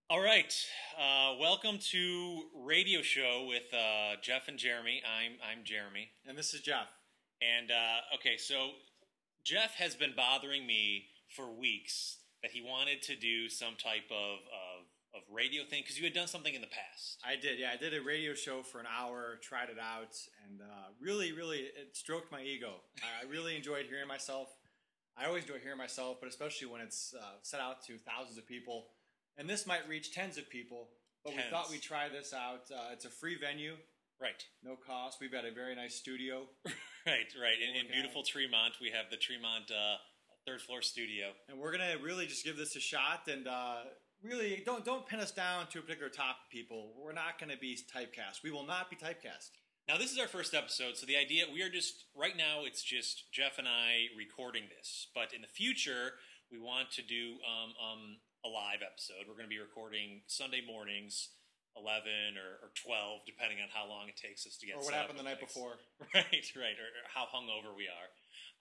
All right, welcome to Radio Show with Jeff and Jeremy. I'm Jeremy, And this is Jeff. and okay, so Jeff has been bothering me for weeks that he wanted to do some type of radio thing because you had done something in the past. I did, yeah. I did a radio show for an hour, tried it out, and really, it stroked my ego. I really enjoyed hearing myself. I always enjoy hearing myself, but especially when it's set out to thousands of people. And this might reach tens of people, but we thought we'd try this out. It's a free venue. Right. No cost. We've got a very nice studio. Right. In beautiful Tremont, we have the Tremont third floor studio. And we're going to really just give this a shot and really don't pin us down to a particular topic, people. We're not going to be typecast. We will not be typecast. Now, this is our first episode, so the idea, we are just, right now, it's just Jeff and I recording this. But in the future, we want to do a live episode. We're going to be recording Sunday mornings, 11 or 12, depending on how long it takes us to get Or what happened the night before. Right, or how hungover we are.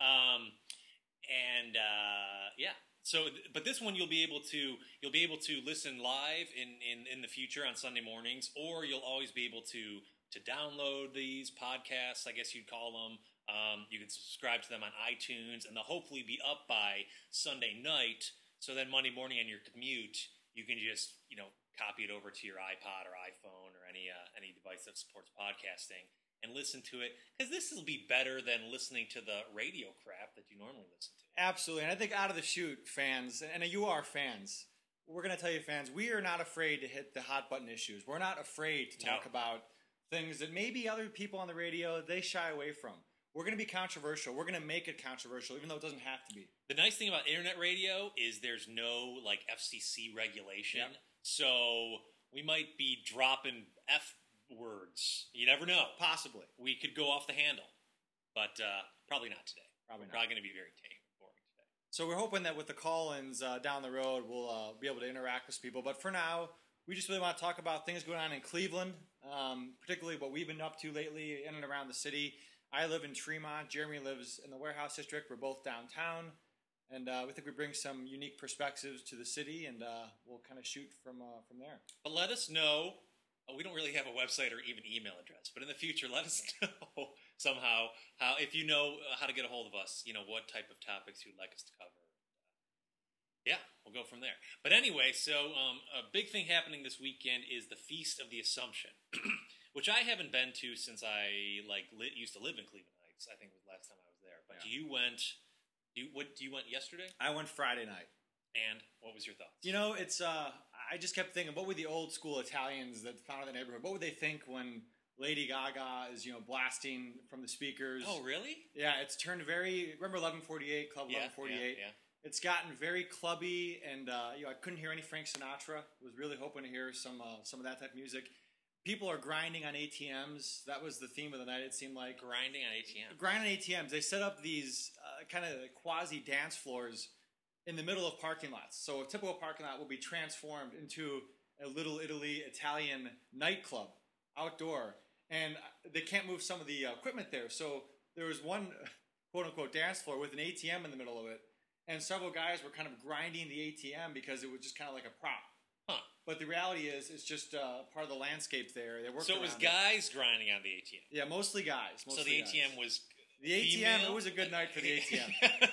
Yeah. So, but this one you'll be able to listen live in the future on Sunday mornings, or you'll always be able to download these podcasts, I guess you'd call them. You can subscribe to them on iTunes, and they'll hopefully be up by Sunday night. So then Monday morning on your commute, you can just copy it over to your iPod or iPhone or any device that supports podcasting and listen to it, because this will be better than listening to the radio crap that you normally listen to. Absolutely. And I think out of the chute, fans, and you are fans, we're going to tell you, fans, we are not afraid to hit the hot button issues. We're not afraid to talk about things that maybe other people on the radio, they shy away from. We're going to be controversial. We're going to make it controversial, even though it doesn't have to be. The nice thing about internet radio is there's no FCC regulation. Yep. So we might be dropping F words. You never know. Possibly. We could go off the handle, but probably not today. Probably not. Probably going to be very tame and boring today. So we're hoping that with the call-ins down the road, we'll be able to interact with people. But for now, we just really want to talk about things going on in Cleveland, particularly what we've been up to lately in and around the city. I live in Tremont. Jeremy lives in the Warehouse District. We're both downtown. And we think we bring some unique perspectives to the city, and we'll kind of shoot from there. But let us know. We don't really have a website or even email address, but in the future, let us know somehow if you know how to get a hold of us, what type of topics you'd like us to cover. Yeah, we'll go from there. But anyway, so a big thing happening this weekend is the Feast of the Assumption, which I haven't been to since I used to live in Cleveland Heights. I think it was the last time I was there. But you went. You went yesterday? I went Friday night. And what was your thoughts? It's I just kept thinking, what would the old school Italians that founded the neighborhood, what would they think when Lady Gaga is blasting from the speakers? Oh, really? Yeah, it's turned remember 1148, Club 1148? Yeah. It's gotten very clubby, and I couldn't hear any Frank Sinatra. I was really hoping to hear some of that type of music. People are grinding on ATMs. That was the theme of the night, it seemed like. Grinding on ATMs? Grinding on ATMs. They set up these kind of quasi-dance floors in the middle of parking lots. So a typical parking lot will be transformed into a Little Italy Italian nightclub outdoor. And they can't move some of the equipment there. So there was one quote-unquote dance floor with an ATM in the middle of it. And several guys were kind of grinding the ATM because it was just kind of like a prop. Huh. But the reality is, it's just part of the landscape there. They So it was guys grinding on the ATM. Yeah, mostly guys. So the ATM was the ATM. female? It was a good night for the ATM.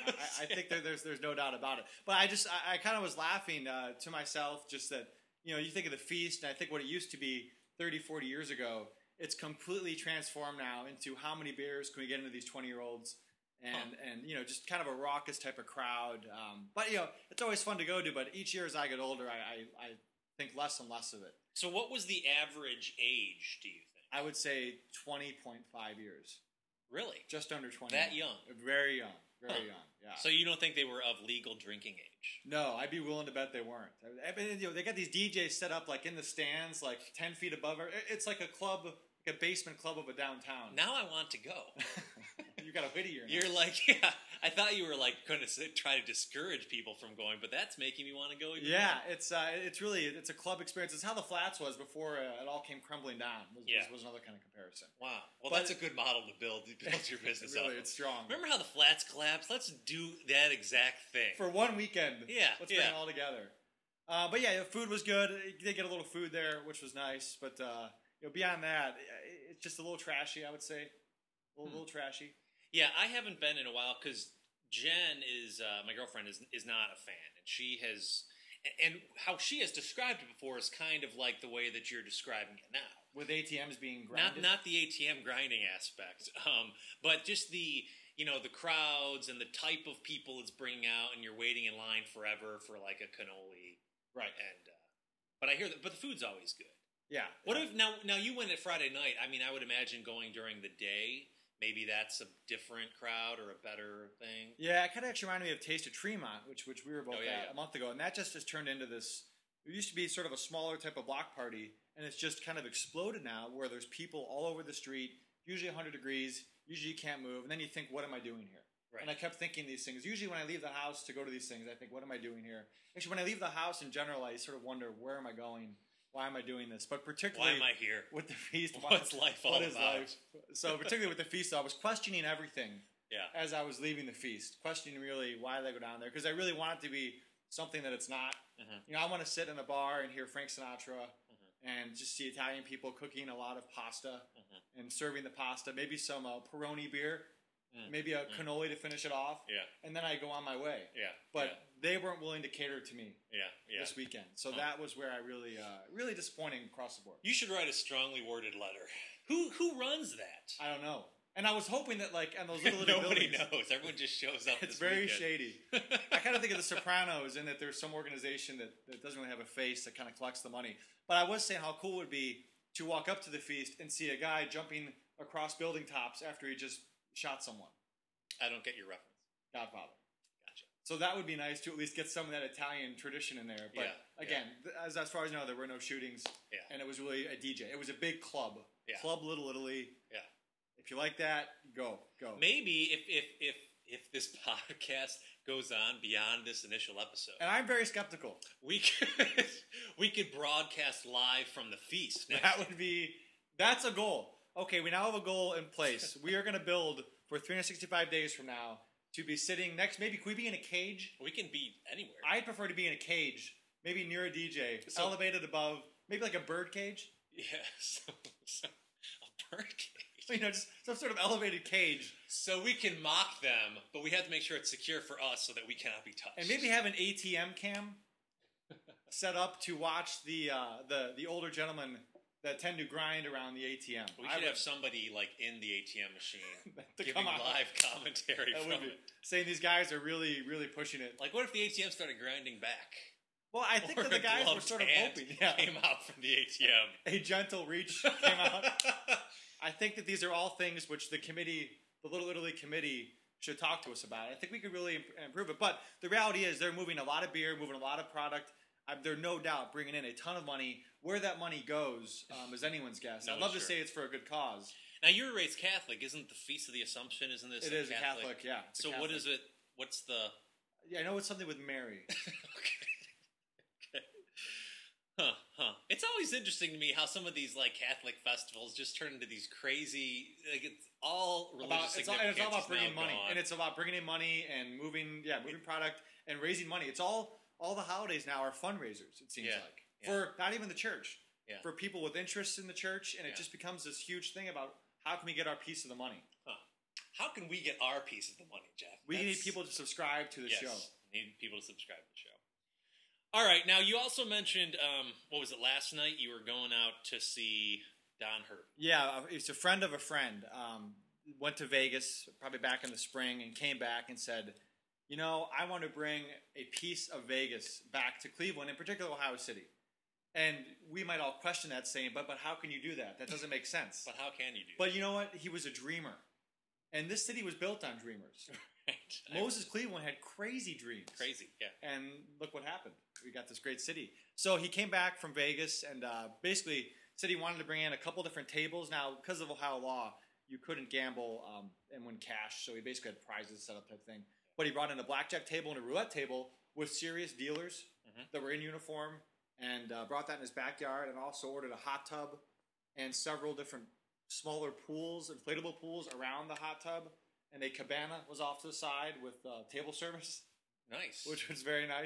I think there's no doubt about it. But I kind of was laughing to myself, just that you think of the feast, and I think what it used to be 30, 40 years ago, it's completely transformed now into how many beers can we get into these 20-year-olds. And just kind of a raucous type of crowd. But it's always fun to go to. But each year as I get older, I think less and less of it. So what was the average age, do you think? I would say 20.5 years. Really? Just under 20. That young? Very young. Very young, yeah. So you don't think they were of legal drinking age? No, I'd be willing to bet they weren't. I mean, they got these DJs set up like in the stands, like 10 feet above. It's like a club, like a basement club of a downtown. Now I want to go. You got a hoodie here. You're like, yeah. I thought you were going to try to discourage people from going, but that's making me want to go again. Yeah, it's a club experience. It's how the Flats was before it all came crumbling down. Was another kind of comparison. Wow. Well, that's a good model to build your business really, up. It's strong. Remember how the Flats collapsed? Let's do that exact thing for one weekend. Yeah, let's bring it all together. But yeah, the food was good. You did get a little food there, which was nice. But beyond that, it's just a little trashy, I would say. A little trashy. Yeah, I haven't been in a while because Jen is my girlfriend is not a fan, and she has, and how she has described it before is kind of like the way that you're describing it now, with ATMs being grinded. Not the ATM grinding aspect, but just the the crowds and the type of people it's bringing out, and you're waiting in line forever for like a cannoli, right? And but I hear that, but the food's always good. Yeah. What if now you went at Friday night? I mean, I would imagine going during the day. Maybe that's a different crowd or a better thing. Yeah, it kind of actually reminded me of Taste of Tremont, which we were both at a month ago, and that just turned into this. It used to be sort of a smaller type of block party, and it's just kind of exploded now, where there's people all over the street, usually 100 degrees. Usually you can't move, and then you think, "What am I doing here?" Right. And I kept thinking these things. Usually when I leave the house to go to these things, I think, "What am I doing here?" Actually, when I leave the house in general, I sort of wonder, "Where am I going? Why am I doing this?" But particularly, why am I here? With the feast, what's life all about? Life? So particularly with the feast, I was questioning everything. Yeah. As I was leaving the feast, questioning really why did I go down there, because I really want it to be something that it's not. Mm-hmm. I want to sit in a bar and hear Frank Sinatra and just see Italian people cooking a lot of pasta and serving the pasta, maybe some Peroni beer. Maybe a cannoli to finish it off. Yeah. And then I go on my way. Yeah. But they weren't willing to cater to me. Yeah. This weekend. So that was where I really disappointing across the board. You should write a strongly worded letter. Who runs that? I don't know. And I was hoping that, like, on those little nobody buildings, knows. Everyone just shows up. It's very shady. I kind of think of The Sopranos, in that there's some organization that doesn't really have a face that kind of collects the money. But I was saying how cool it would be to walk up to the feast and see a guy jumping across building tops after he just shot someone. I don't get your reference. Godfather. Gotcha. So that would be nice to at least get some of that Italian tradition in there. But again, as far as I know, there were no shootings. Yeah. And it was really a DJ. It was a big club. Yeah. Club Little Italy. Yeah. If you like that, go. Maybe if this podcast goes on beyond this initial episode, and I'm very skeptical, we could broadcast live from the feast. That's a goal. Okay, we now have a goal in place. We are going to build for 365 days from now to be sitting next. Maybe could we be in a cage? We can be anywhere. I'd prefer to be in a cage, maybe near a DJ, elevated above, maybe like a bird cage. Yes, a bird cage. Just some sort of elevated cage. So we can mock them, but we have to make sure it's secure for us so that we cannot be touched. And maybe have an ATM cam set up to watch the older gentlemen that tend to grind around the ATM. We should have somebody like in the ATM machine giving live commentary from it. Saying these guys are really, really pushing it. Like, what if the ATM started grinding back? Well, I think that the guys were sort of hoping. Came out from the ATM. A gentle reach came out. I think that these are all things which the Little Italy committee should talk to us about. I think we could really improve it. But the reality is they're moving a lot of beer, moving a lot of product. They're no doubt bringing in a ton of money. Where that money goes is anyone's guess. I'd love to say it's for a good cause. Now, you're raised Catholic. Isn't the Feast of the Assumption, isn't this It is a Catholic, yeah. So what is it? What's the... Yeah, I know it's something with Mary. Okay. Huh. It's always interesting to me how some of these like Catholic festivals just turn into these crazy, like it's all religious significance. It's all about bringing money, and it's about bringing in money and moving product and raising money. It's all the holidays now are fundraisers. It seems like for not even the church, for people with interests in the church, and it just becomes this huge thing about how can we get our piece of the money. How can we get our piece of the money, Jeff? We need people to subscribe to the show. Need people to subscribe to the show. All right. Now, you also mentioned, what was it, last night? You were going out to see Don Hurt. Yeah, it's a friend of a friend. Went to Vegas, probably back in the spring, and came back and said, I want to bring a piece of Vegas back to Cleveland, in particular Ohio City. And we might all question that, saying, but how can you do that? That doesn't make sense. But how can you do that? But you know what? He was a dreamer. And this city was built on dreamers. Right. Moses Cleveland had crazy dreams. Crazy, yeah. And look what happened. We got this great city. So he came back from Vegas and basically said he wanted to bring in a couple different tables. Now, because of Ohio law, you couldn't gamble and win cash. So he basically had prizes set up type thing. But he brought in a blackjack table and a roulette table with serious dealers that were in uniform and brought that in his backyard, and also ordered a hot tub and several different smaller pools, inflatable pools around the hot tub. And a cabana was off to the side with table service. Nice. Which was very nice.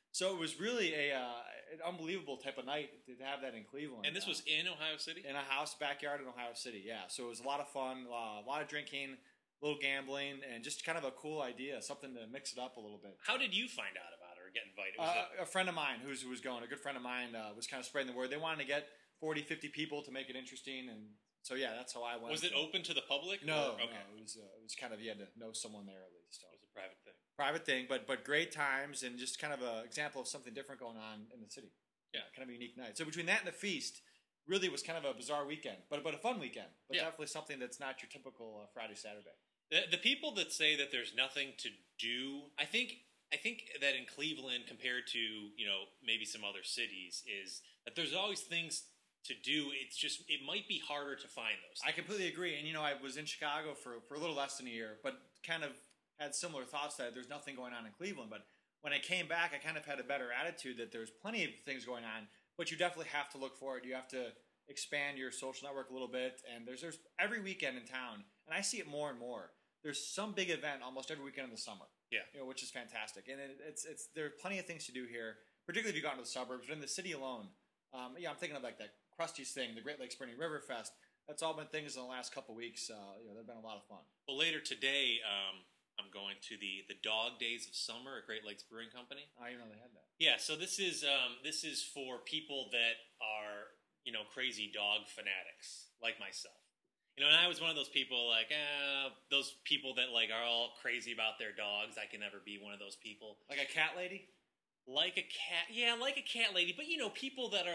So it was really an unbelievable type of night to have that in Cleveland. And this was in Ohio City? In a house backyard in Ohio City, yeah. So it was a lot of fun, a lot of drinking, a little gambling, and just kind of a cool idea, something to mix it up a little bit. How did you find out about it or get invited? A friend of mine who was going, a good friend of mine, was kind of spreading the word. They wanted to get 40, 50 people to make it interesting, and so yeah, that's how I went. Was it open to the public? No, okay. No, it was kind of, you had to know someone there at least. So. It was a private thing. Private thing, but great times and just kind of an example of something different going on in the city. Yeah, kind of a unique night. So between that and the feast, really was kind of a bizarre weekend, but a fun weekend. But definitely something that's not your typical Friday, Saturday. The people that say that there's nothing to do, I think that in Cleveland compared to maybe some other cities is that there's always things to do. It's just it might be harder to find those things. I completely agree. And I was in Chicago for a little less than a year, but kind of had similar thoughts that there's nothing going on in Cleveland. But when I came back, I kind of had a better attitude that there's plenty of things going on, but you definitely have to look for it. You have to expand your social network a little bit. And there's every weekend in town, and I see it more and more. There's some big event almost every weekend in the summer. Yeah, which is fantastic. And it's there are plenty of things to do here, particularly if you go out into the suburbs. But in the city alone, I'm thinking of like that Krusty's thing, the Great Lakes Spring River Fest. That's all been things in the last couple of weeks. They've been a lot of fun. Well, later today, I'm going to the Dog Days of Summer at Great Lakes Brewing Company. I didn't know they had that. Yeah, so this is for people that are crazy dog fanatics like myself. And I was one of those people those people that are all crazy about their dogs. I can never be one of those people. Like a cat lady? Like a cat, yeah, like a cat lady. But people that are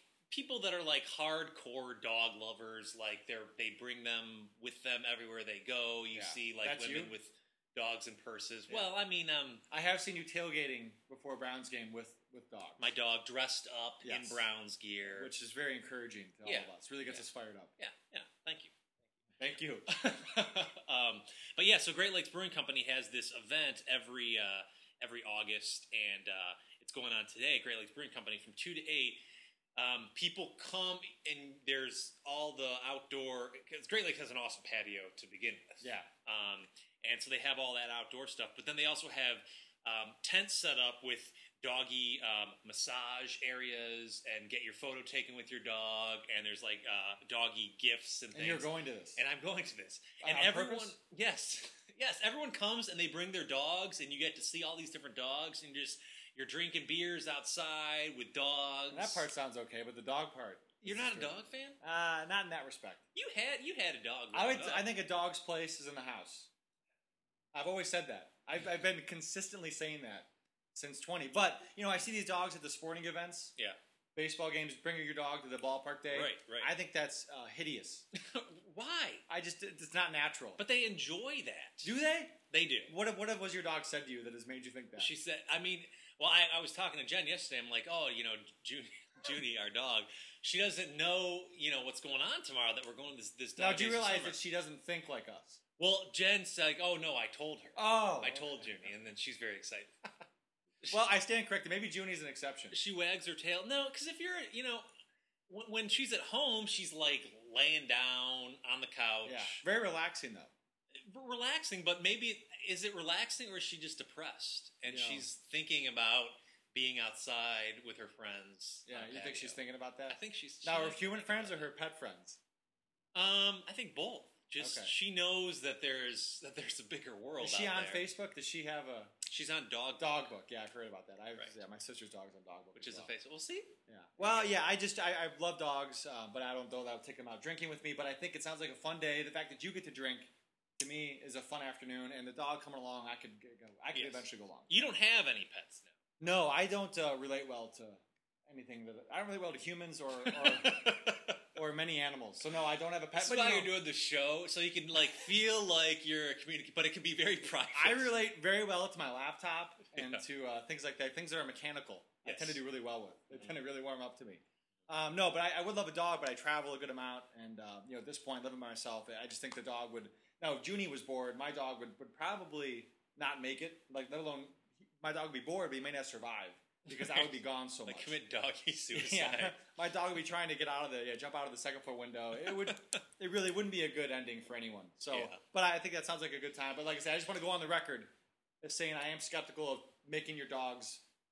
hardcore dog lovers, they bring them with them everywhere they go. You see women with dogs and purses. Yeah. Well, I mean, I have seen you tailgating before a Browns game with dogs. My dog dressed up in Browns gear, which is very encouraging to all of us. Really gets us fired up. Yeah. Thank you. Thank you. But yeah, so Great Lakes Brewing Company has this event every August, and it's going on today. Great Lakes Brewing Company from 2 to 8. People come, and there's all the outdoor. Because Great Lakes has an awesome patio to begin with. Yeah. And so they have all that outdoor stuff, but then they also have tents set up with doggy massage areas and get your photo taken with your dog, and there's doggy gifts and things. And you're going to this. And I'm going to this. And on everyone purpose? Yes, everyone comes and they bring their dogs, and you get to see all these different dogs, and you're drinking beers outside with dogs. And that part sounds okay, but the dog part. You're not a dog fan? Not in that respect. You had a dog. I think a dog's place is in the house. I've always said that. I've been consistently saying that since 20. But, I see these dogs at the sporting events. Yeah. Baseball games, bring your dog to the ballpark day. Right. I think that's hideous. Why? It's not natural. But they enjoy that. Do they? They do. What was your dog said to you that has made you think that? She said, I was talking to Jen yesterday. I'm like, Junie, our dog, she doesn't know, what's going on tomorrow, that we're going to this dog. Now, do you realize that she doesn't think like us? Well, Jen's like, oh, no, I told her. Oh. I told Junie, and then she's very excited. Well, I stand corrected. Maybe Junie's an exception. She wags her tail. No, because if you're, when she's at home, she's laying down on the couch. Yeah, very relaxing, though. Relaxing, but maybe, is it relaxing or is she just depressed? And she's thinking about being outside with her friends. Yeah, you think she's thinking about that? I think she's... Now, her human friends or her pet friends? I think both. She knows that there's a bigger world. Is she out on there. Facebook? Does she have a? She's on Dogbook. Yeah, I've heard about that. My sister's dog's on Dogbook, which is a Facebook. We'll see. Yeah. Well, yeah. I love dogs, but I don't know that I would take them out drinking with me. But I think it sounds like a fun day. The fact that you get to drink, to me, is a fun afternoon. And the dog coming along, I could eventually go along. You don't have any pets No, now. I don't relate well to anything I don't relate well to humans or or many animals. So no, I don't have a pet. That's why you're doing the show, so you can feel like you're a communicator, but it can be very private. I relate very well to my laptop and to things like that. Things that are mechanical, yes. I tend to do really well with. They tend to really warm up to me. No, but I would love a dog, but I travel a good amount, and at this point, living by myself, I just think the dog would. Now, if Junie was bored, my dog would probably not make it. Let alone my dog would be bored, but he may not survive. Because I would be gone so much. Commit doggy suicide. Yeah, my dog would be trying to get out of jump out of the second floor window. It really wouldn't be a good ending for anyone. So, but I think that sounds like a good time. But like I said, I just want to go on the record as saying I am skeptical of making your dogs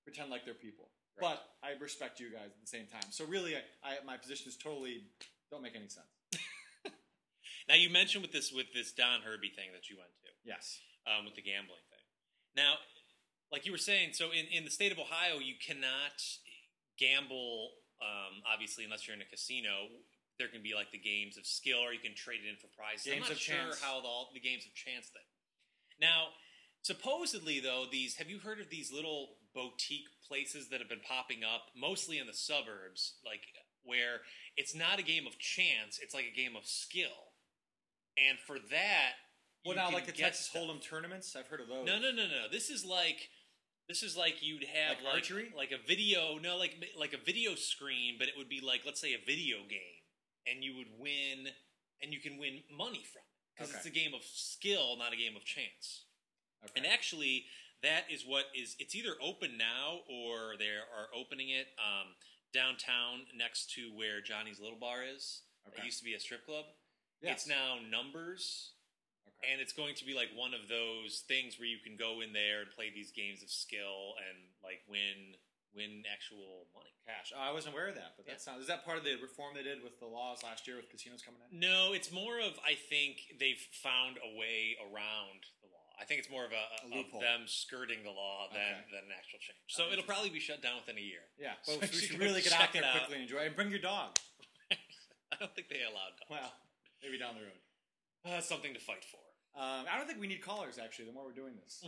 pretend like they're people. Right. But I respect you guys at the same time. So really, my position is totally don't make any sense. Now you mentioned with this Don Herbie thing that you went to. Yes. With the gambling thing. Now, like you were saying, so in the state of Ohio, you cannot gamble, obviously, unless you're in a casino. There can be like the games of skill, or you can trade it in for prizes. I'm not sure how the games of chance thing. Now, supposedly though, have you heard of these little boutique places that have been popping up, mostly in the suburbs, like where it's not a game of chance, it's like a game of skill, and for that. Well, now like the Texas Hold'em tournaments, I've heard of those. No. This is like you'd have like archery, like a video, like a video screen, but it would be like, let's say, a video game, and you would win, and you can win money from it because it's a game of skill, not a game of chance. Okay. And actually, that is it's either open now or they are opening it downtown next to where Johnny's Little Bar is. Okay. It used to be a strip club. Yes. It's now Numbers. Okay. And it's going to be like one of those things where you can go in there and play these games of skill and like win actual money, cash. Oh, I wasn't aware of that, but is that part of the reform they did with the laws last year with casinos coming in? No, it's more of, I think they've found a way around the law. I think it's more of of them skirting the law than an actual change. So it'll probably be shut down within a year. Yeah, but we should really get out there quickly and enjoy it. And bring your dog. I don't think they allow dogs. Well, maybe down the road. That's something to fight for. I don't think we need callers, actually, the more we're doing this.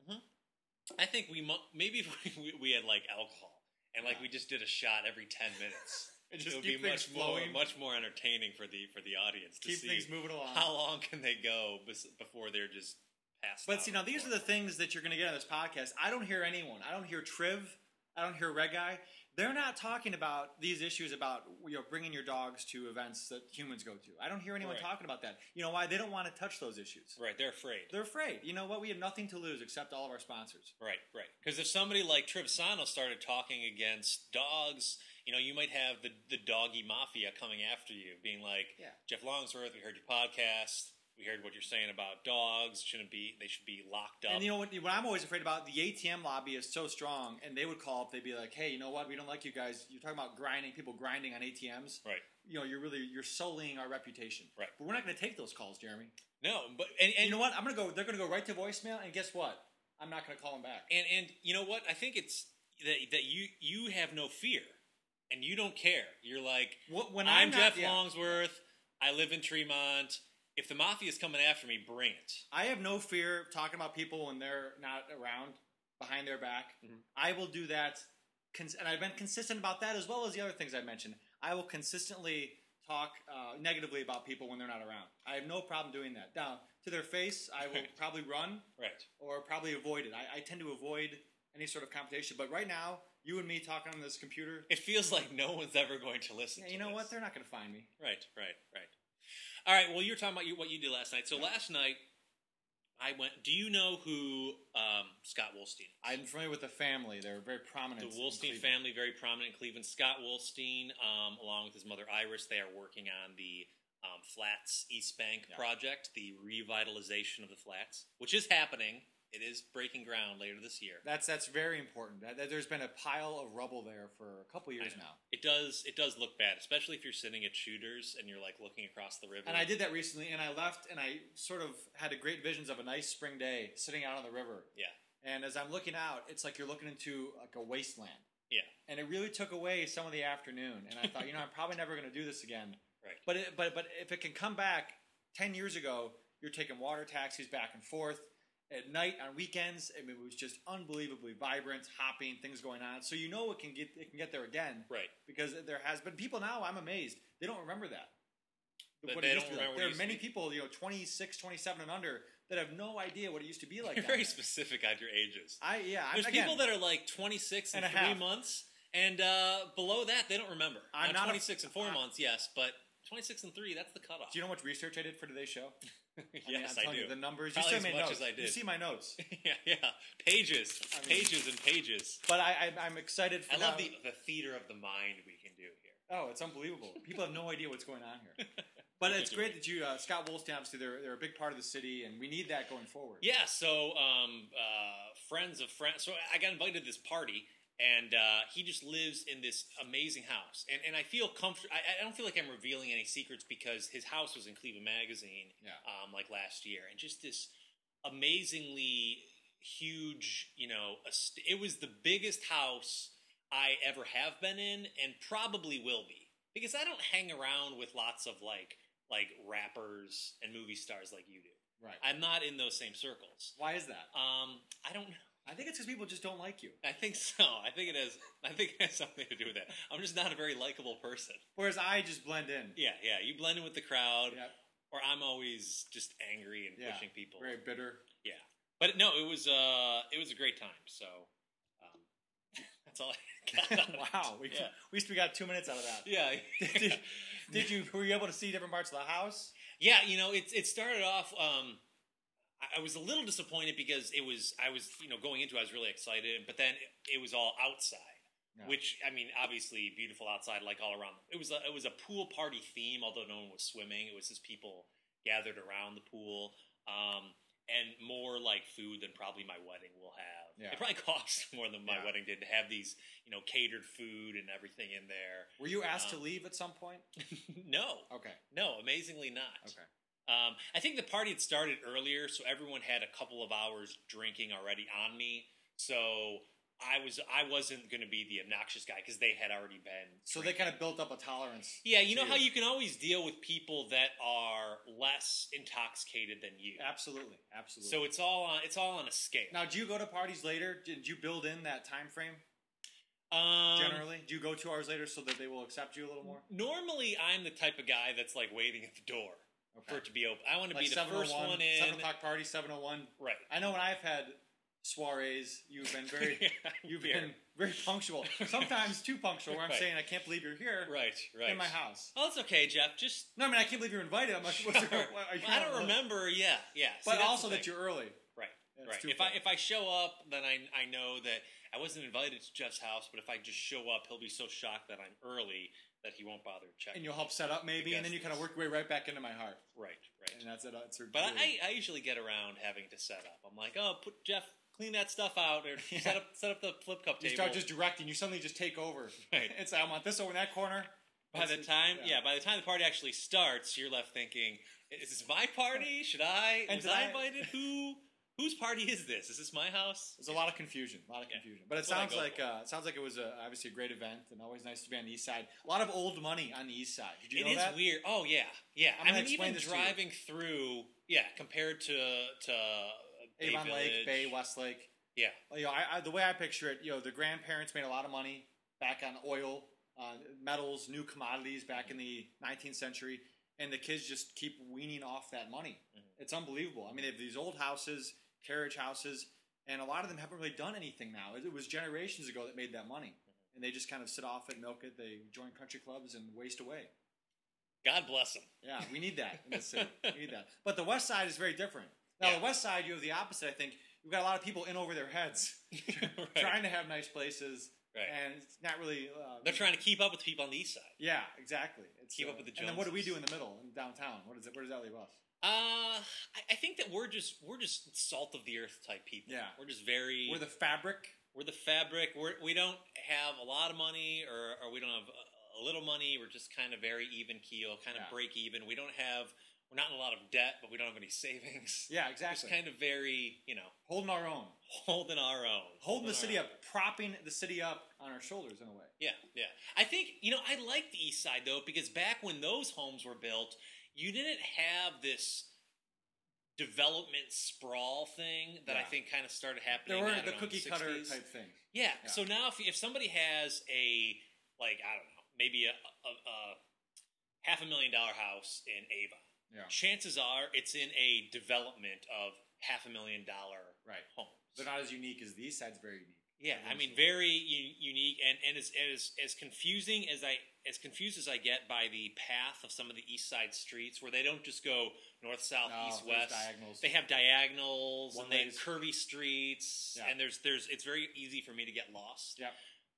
I think maybe if we had, like, alcohol, and, like, we just did a shot every 10 minutes. It would be much more entertaining for the audience to keep things moving along. How long can they go before they're just passed out? But, see, now, these are the things that you're going to get on this podcast. I don't hear anyone. I don't hear Triv. I don't hear Red Guy. They're not talking about these issues about bringing your dogs to events that humans go to. I don't hear anyone talking about that. You know why? They don't want to touch those issues. Right. They're afraid. They're afraid. You know what? We have nothing to lose except all of our sponsors. Right. Because if somebody like Trevisano started talking against dogs, you might have the doggy mafia coming after you, being like, Jeff Longsworth, we heard your podcast. We heard what you're saying about dogs. They should be locked up. And you know what I'm always afraid about? The ATM lobby is so strong, and they would call up. They'd be like, "Hey, you know what? We don't like you guys. You're talking about people grinding on ATMs. Right? You're sullying our reputation. Right? But we're not going to take those calls, Jeremy. No, but and you know what? They're going to go right to voicemail, and guess what? I'm not going to call them back. And you know what? I think it's that you have no fear, and you don't care. You're like, I'm Jeff Longsworth. I live in Tremont. If the mafia is coming after me, bring it. I have no fear talking about people when they're not around, behind their back. Mm-hmm. I will do that, and I've been consistent about that as well as the other things I mentioned. I will consistently talk negatively about people when they're not around. I have no problem doing that. Now, to their face, I will probably run or probably avoid it. I tend to avoid any sort of confrontation. But right now, you and me talking on this computer. It feels like no one's ever going to listen to you know what? They're not going to find me. Right. All right, well, you're talking about what you did last night. So last night, I went. Do you know who Scott Wolstein is? I'm familiar with the family. They're very prominent. The Wolstein family, very prominent in Cleveland. Scott Wolstein, along with his mother Iris, they are working on the Flats East Bank project, the revitalization of the Flats, which is happening. It is breaking ground later this year. That's very important. There's been a pile of rubble there for a couple years now. It does look bad, especially if you're sitting at Shooters and you're like looking across the river. And I did that recently, and I left, and I sort of had great visions of a nice spring day sitting out on the river. Yeah. And as I'm looking out, it's like you're looking into like a wasteland. Yeah. And it really took away some of the afternoon. And I thought, I'm probably never going to do this again. Right. But if it can come back, 10 years ago, you're taking water taxis back and forth. At night, on weekends, it was just unbelievably vibrant, hopping, things going on. So it can get there again. Right. Because there has been people now, I'm amazed, they don't remember that. They don't remember there are many people, 26, 27 and under, that have no idea what it used to be like. You're very specific on your ages. There's people that are like 26 and 3 months, and below that, they don't remember. I'm not 26 and 4 months, yes, but 26 and 3, that's the cutoff. Do you know how much research I did for today's show? Yes, I do. The numbers. Probably you see my notes. As I did. You see my notes. Yeah. Pages and pages. But I'm excited for I love the theater of the mind we can do here. Oh, it's unbelievable. People have no idea what's going on here. But it's great that you, Scott Wolstein, obviously, they're a big part of the city, and we need that going forward. Yeah, so friends of friends. So I got invited to this party, and he just lives in this amazing house. And I feel comfortable. I don't feel like I'm revealing any secrets because his house was in Cleveland Magazine, like last year, and just this amazingly huge. It was the biggest house I ever have been in, and probably will be, because I don't hang around with lots of like rappers and movie stars like you do. Right. I'm not in those same circles. Why is that? I don't know. I think it's because people just don't like you. I think so. I think it has something to do with that. I'm just not a very likable person. Whereas I just blend in. Yeah. You blend in with the crowd. Yep. Or I'm always just angry and pushing people. Very bitter. Yeah. But no, it was a great time. So that's all I got. Wow. We got 2 minutes out of that. Yeah. Were you able to see different parts of the house? Yeah, it started off. I was a little disappointed because I was going into it, I was really excited, but then it was all outside, which obviously beautiful outside, like all around. It was a pool party theme, although no one was swimming. It was just people gathered around the pool, and more like food than probably my wedding will have. Yeah. It probably cost more than my wedding did to have these catered food and everything in there. Were you asked to leave at some point? No. Okay. No, amazingly not. Okay. I think the party had started earlier, so everyone had a couple of hours drinking already on me. So I wasn't going to be the obnoxious guy because they had already been. So they kind of built up a tolerance. Yeah, you know how you can always deal with people that are less intoxicated than you. Absolutely. So it's all on a scale. Now, do you go to parties later? Did you build in that time frame? Generally, do you go 2 hours later so that they will accept you a little more? Normally, I'm the type of guy that's like waiting at the door. For it to be open. I want to be the first one in. 7 o'clock party, 7:01. Right. I know when I've had soirees, you've been been very punctual. Sometimes too punctual, where I'm saying, I can't believe you're here in my house. Oh, it's okay, Jeff. No, I can't believe you're invited. I'm like, I don't remember. Yeah. But see, also that you're early. Right. If I show up, then I know that I wasn't invited to Jeff's house, but if I just show up, he'll be so shocked that I'm early that he won't bother checking. And you'll help set up maybe, and then you kind of work your way right back into my heart. Right. And that's it. But I usually get around having to set up. I'm like, Jeff, clean that stuff out, or set up the flip cup table. You start just directing. You suddenly just take over. Right. It's like, I want this over in that corner. By the time the party actually starts, you're left thinking, is this my party? Should I? Was I invited? Whose party is this? Is this my house? There's a lot of confusion. But it sounds like it was obviously a great event, and always nice to be on the east side. A lot of old money on the east side. Did you know that? It is weird. Oh yeah. Even driving through, compared to Avon Lake, Bay, Westlake. Yeah. The way I picture it, the grandparents made a lot of money back on oil, metals, new commodities back in the 19th century, and the kids just keep weaning off that money. Mm-hmm. It's unbelievable. They have these old houses, carriage houses, and a lot of them haven't really done anything now. It was generations ago that made that money, and they just kind of sit off it, milk it. They join country clubs and waste away. God bless them. Yeah, we need that in the city. We need that. But the west side is very different. Now, the west side, you have the opposite, I think. You've got a lot of people in over their heads trying to have nice places, and it's not really... They're trying to keep up with people on the east side. Yeah, exactly. Keep up with the Joneses. And then what do we do in the middle, in downtown? Where does that leave us? I think that we're just salt of the earth type people. Yeah. We're just very... We're the fabric. We don't have a lot of money, or we don't have a little money. We're just kind of very even keel, kind of break even. We're not in a lot of debt, but we don't have any savings. Yeah, exactly. It's kind of very, holding our own. Holding the city up, propping the city up on our shoulders in a way. Yeah. I think, I like the east side, though, because back when those homes were built, you didn't have this development sprawl thing that I think kind of started happening. There were the cookie cutter type thing. Yeah. So now if somebody has a, maybe a $500,000 house in Avon, chances are it's in a development of $500,000 homes. They're not as unique as the east side's very unique. Yeah, very unique, and as confusing as I get by the path of some of the east side streets, where they don't just go north, south, east, west. Diagonals. They have diagonals, and they have curvy streets, and there's it's very easy for me to get lost. Yeah.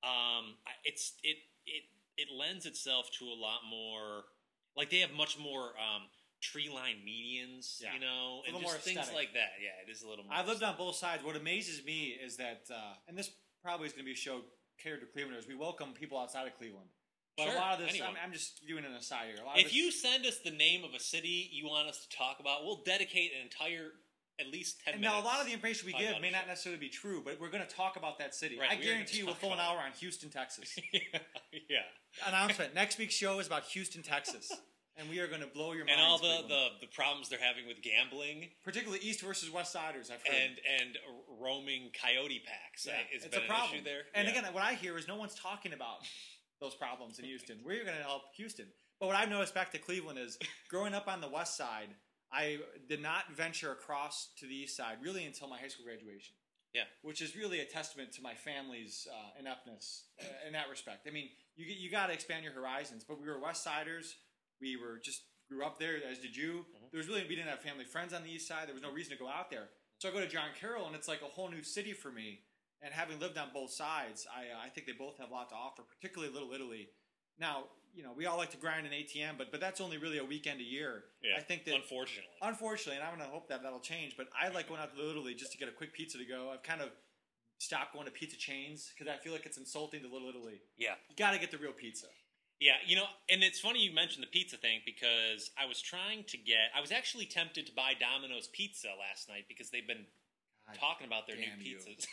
It lends itself to a lot more, they have much more tree-lined medians, and just more things aesthetic. like that. Yeah, it is a little more I've lived on both sides. What amazes me is that, and this probably is going to be a show catered to Clevelanders. We welcome people outside of Cleveland. But Sure, a lot of this, anyone. I'm just doing an aside here. If you send us the name of a city you want us to talk about, we'll dedicate an entire at least 10 minutes. Now, a lot of the information we talking give about may a not show. necessarily be true, but we're going to talk about that city. Right, I we are gonna guarantee you we'll talk fill an about hour on Houston, Texas. Yeah. Announcement. Next week's show is about Houston, Texas. And we are going to blow your mind. And all the problems they're having with gambling. Particularly East versus West Siders, I've heard. And roaming coyote packs. Yeah, It's it's been a problem. an issue there. And Yeah. again, what I hear is no one's talking about those problems in Houston. We're going to help Houston. But what I've noticed back to Cleveland is growing up on the west side, I did not venture across to the east side really until my high school graduation. Yeah. Which is really a testament to my family's ineptness in that respect. I mean, you got to expand your horizons. But we were West Siders. We were just grew up there, as did you. There was really, we didn't have family friends on the east side. There was no reason to go out there. So I go to John Carroll, and it's like a whole new city for me. And having lived on both sides, I think they both have a lot to offer, particularly Little Italy. Now, we all like to grind an ATM, but that's only really a weekend a year. Yeah, I think that unfortunately, and I'm going to hope that'll change. But I like going out to Little Italy just to get a quick pizza to go. I've kind of stopped going to pizza chains because I feel like it's insulting to Little Italy. Yeah, you got to get the real pizza. Yeah, and it's funny you mentioned the pizza thing because I was actually tempted to buy Domino's Pizza last night because they've been talking about their new pizzas.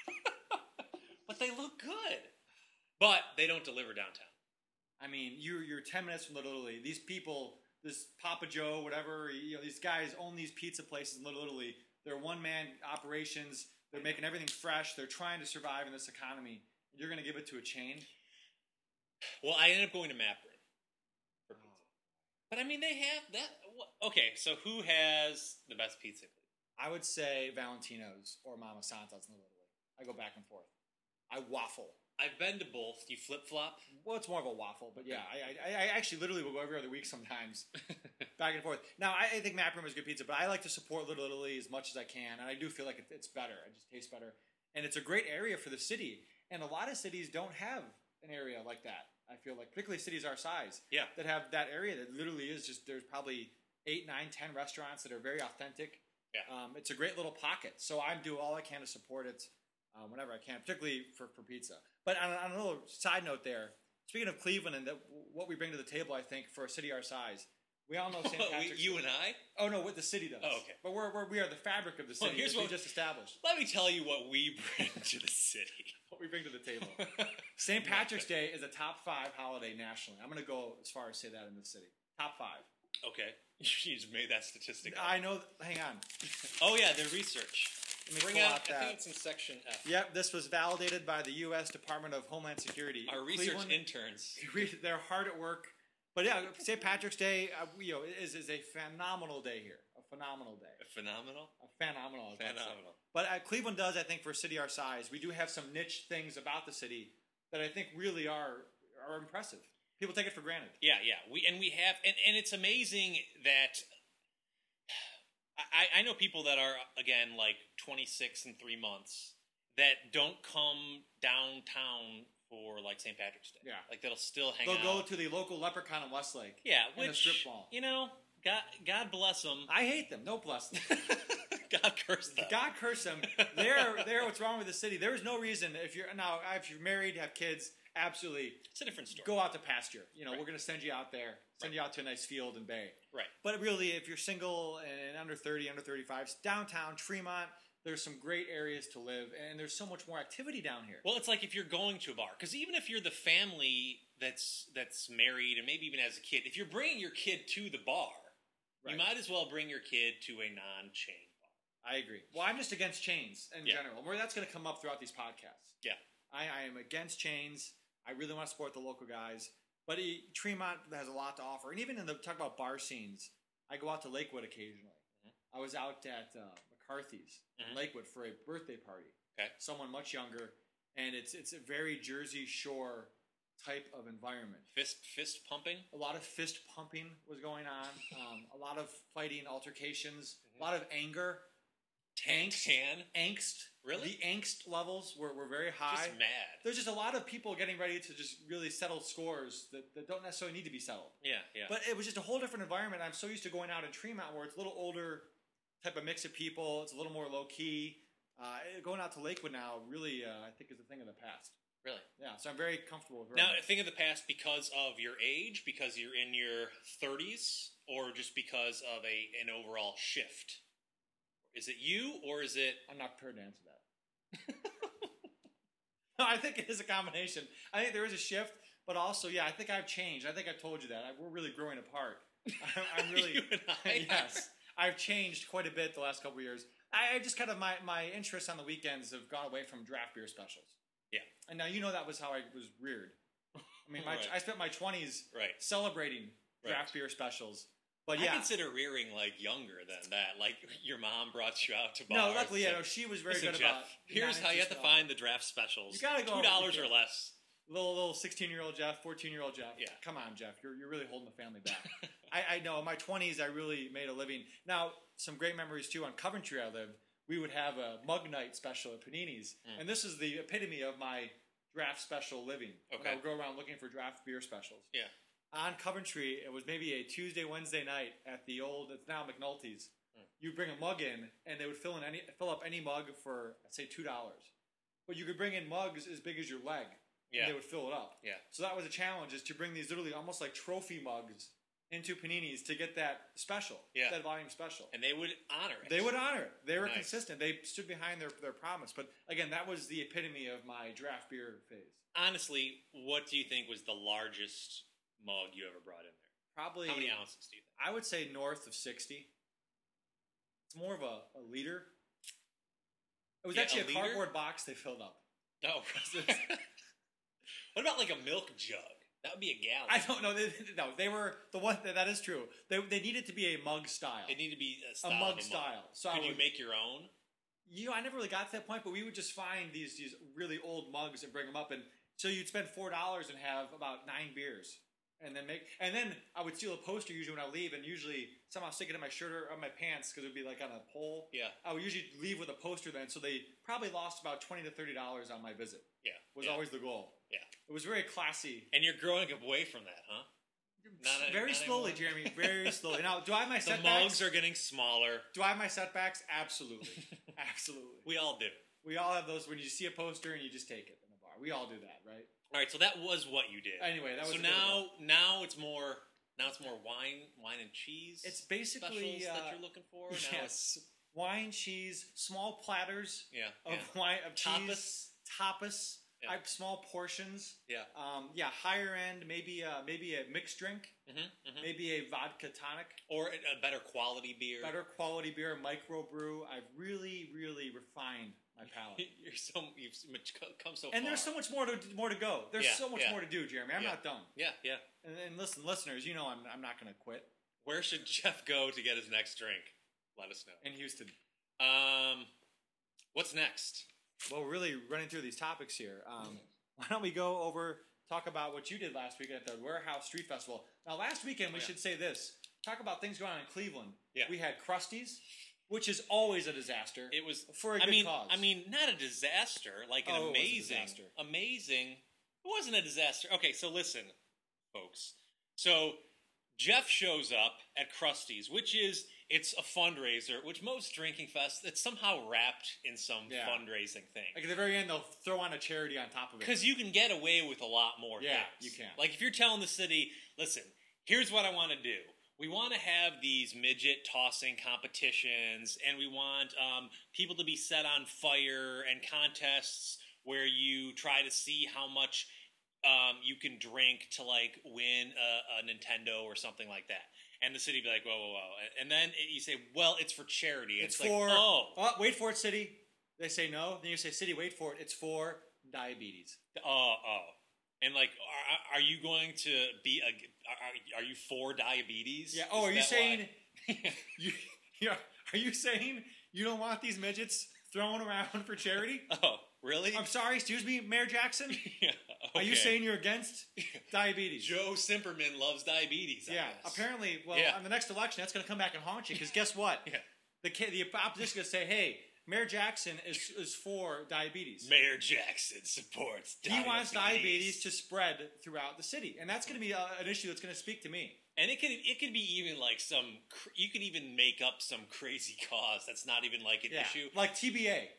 But they look good. But they don't deliver downtown. I mean, you're 10 minutes from Little Italy. These people, this Papa Joe, whatever, these guys own these pizza places in Little Italy. They're one-man operations. They're making everything fresh. They're trying to survive in this economy. You're going to give it to a chain? Well, I ended up going to Maprin for pizza. But, I mean, they have that. Okay, so who has the best pizza? I would say Valentino's or Mama Santa's in Little Italy. I go back and forth. I waffle. I've been to both. Do you flip-flop? Well, it's more of a waffle, but yeah, I actually literally will go every other week sometimes, back and forth. Now, I think Maprin is good pizza, but I like to support Little Italy as much as I can, and I do feel like it's better. It just tastes better. And it's a great area for the city, and a lot of cities don't have an area like that, I feel like, particularly cities our size, that have that area that literally is just, there's probably 8, 9, 10 restaurants that are very authentic. Yeah. It's a great little pocket, so I do all I can to support it. Whenever I can, particularly for pizza. But on a little side note there, speaking of Cleveland and what we bring to the table, I think, for a city our size, we all know St. Patrick's You and I? Oh, no, what the city does. Oh, okay. But we are the fabric of the city that we just established. Let me tell you what we bring to the city. What we bring to the table. St. Patrick's Day is a top 5 holiday nationally. I'm going to go as far as say that in the city. Top 5. Okay. You just made that statistic up. I know. Hang on. Oh, yeah, their research. Let me pull out that. I think it's in section F. Yep, this was validated by the U.S. Department of Homeland Security. Our research interns. They're hard at work. But yeah, St. Patrick's Day is a phenomenal day here. A phenomenal day. Phenomenal? Phenomenal. Phenomenal. But Cleveland does, I think, for a city our size, we do have some niche things about the city that I think really are impressive. People take it for granted. Yeah. We have, and it's amazing that I know people that are, again, like 26 and 3 months that don't come downtown for, like, St. Patrick's Day. Yeah. Like, that'll still hang out. They'll go to the local Leprechaun in Westlake. Yeah, in the strip mall. God bless them. I hate them. No bless them. God curse them. God curse them. They're what's wrong with the city. There is no reason, if you're married, have kids, absolutely. It's a different story. Go out to pasture. We're Right. going to send you out there. Send you out to a nice field and bay. Right. But really, if you're single and under 30, under 35, downtown, Tremont, there's some great areas to live, and there's so much more activity down here. Well, it's like if you're going to a bar, because even if you're the family that's married and maybe even as a kid, if you're bringing your kid to the bar, you might as well bring your kid to a non-chain bar. I agree. Well, I'm just against chains in general. That's going to come up throughout these podcasts. Yeah. I am against chains. I really want to support the local guys. But Tremont has a lot to offer. And even talk about bar scenes, I go out to Lakewood occasionally. Mm-hmm. I was out at McCarthy's in Lakewood for a birthday party. Okay. Someone much younger. And it's a very Jersey Shore type of environment. Fist pumping? A lot of fist pumping was going on. A lot of fighting, altercations. A lot of anger. Angst. Really? The angst levels were very high. Just mad. There's just a lot of people getting ready to just really settle scores that don't necessarily need to be settled. Yeah. But it was just a whole different environment. I'm so used to going out in Tremont where it's a little older type of mix of people. It's a little more low-key. Going out to Lakewood now really, I think, is a thing of the past. Really? Yeah, so I'm very comfortable with Now, running. think of the past because of your age, because you're in your 30s, or just because of an overall shift. Is it you, or is it? I'm not prepared to answer that. No, I think it is a combination. I think there is a shift, but also, yeah, I think I've changed. I think I told you that. We're really growing apart. I'm really, You and I. yes, I've changed quite a bit the last couple of years. I just kind of my interests on the weekends have gone away from draft beer specials. Yeah. And now you know that was how I was reared. I mean, Right. I spent my 20s Right. celebrating draft beer specials. But yeah, I consider rearing like younger than that. Like your mom brought you out to bars. no, luckily, yeah, no, she was very Listen, good Jeff, about. here's how you have to stuff. find the draft specials. You gotta go $2 or less. Little 16-year-old Jeff, 14-year-old Jeff. Yeah. Come on, Jeff. You're really holding the family back. I know. In my 20s, I really made a living. Now, some great memories too. On Coventry, I lived. We would have a mug night special at Panini's, and this is the epitome of my draft special living. Okay. I would go around looking for draft beer specials. Yeah. On Coventry, it was maybe a Tuesday, Wednesday night at the old. It's now McNulty's. You bring a mug in, and they would fill up any mug for, let's say, $2. But you could bring in mugs as big as your leg. Yeah. And they would fill it up. Yeah. So that was a challenge, is to bring these literally almost like trophy mugs into Panini's to get that special, Yeah. that volume special. And they would honor it. They would honor it. They were Nice. consistent. They stood behind their promise. But again, that was the epitome of my draft beer phase. Honestly, what do you think was the largest mug you ever brought in there? Probably, How many ounces do you think? I would say north of 60. It's more of a liter. It was Yeah, actually a a liter? cardboard box they filled up. Oh. What about like a milk jug? That would be a gallon. I don't know. They were the one that is true. They needed to be a mug style. It needed to be a, A style mug of style. So Could I you would, make your own? I never really got to that point, but we would just find these really old mugs and bring them up, and so you'd spend $4 and have about 9 beers, and then I would steal a poster usually when I leave, and usually somehow stick it in my shirt or on my pants because it would be like on a pole. Yeah. I would usually leave with a poster then, so they probably lost about $20 to $30 on my visit. Yeah. Was yeah. always the goal. Yeah. It was very classy. And you're growing away from that, huh? Very not slowly, anymore. Jeremy. Very slowly. Now, do I have my The setbacks? mugs are getting smaller. Do I have my setbacks? Absolutely. Absolutely. We all do. We all have those when you see a poster and you just take it in a bar. We all do that, right? All right, so that was what you did. Anyway, that was so a bit of now it's more wine and cheese. It's basically specials that you're looking for. Now yes, wine, cheese, small platters Yeah. of yeah. wine of cheese, tapas, Yeah. small portions. Yeah. Higher end, maybe a mixed drink, maybe a vodka tonic, Or a better quality beer. better quality beer, microbrew. I've really, really refined my palate. You've come so far. And there's so much more to go. There's Yeah, so much yeah. more to do, Jeremy. I'm Yeah. not done. Yeah, yeah. And listen, listeners, you know I'm not going to quit Where should Jeff go to get his next drink? Let us know. in Houston. What's next? Well, we're really running through these topics here. Why don't we go over, talk about what you did last weekend at the Warehouse Street Festival. Now, last weekend, we should say this. Talk about things going on in Cleveland. Yeah. We had Krusty's, which is always a disaster. It was for a good cause. I mean, not a disaster. Like an Oh, it was a amazing, disaster. amazing. It wasn't a disaster. Okay, so listen, folks. So Jeff shows up at Krusty's, it's a fundraiser, which most drinking fests, it's somehow wrapped in some Yeah. fundraising thing. Like at the very end, they'll throw on a charity on top of it. Because you can get away with a lot more Yeah, things. you can. Like if you're telling the city, listen, here's what I want to do. We want to have these midget tossing competitions, and we want people to be set on fire and contests where you try to see how much you can drink to like win a Nintendo or something like that. And the city be like, whoa. And then you say, well, it's for charity. It's like, for, oh, wait for it, city. They say no. Then you say, city, wait for it. It's for diabetes. oh. And like, are you going to be are you for diabetes? Yeah. Oh, Is are you that saying why? are you saying you don't want these midgets thrown around for charity? Oh, really? I'm sorry, excuse me, Mayor Jackson. Yeah, Are you okay. saying you're against diabetes? Joe Simperman loves diabetes? I Yeah. guess. Apparently, well, Yeah. on the next election, that's going to come back and haunt you. Because guess what? Yeah. The opposition is going to say, "Hey, Mayor Jackson is for diabetes. Mayor Jackson supports He wants diabetes to spread throughout the city, and that's going to be an issue that's going to speak to me." And it could be even like you could even make up some crazy cause that's not even like an issue. Like TBA.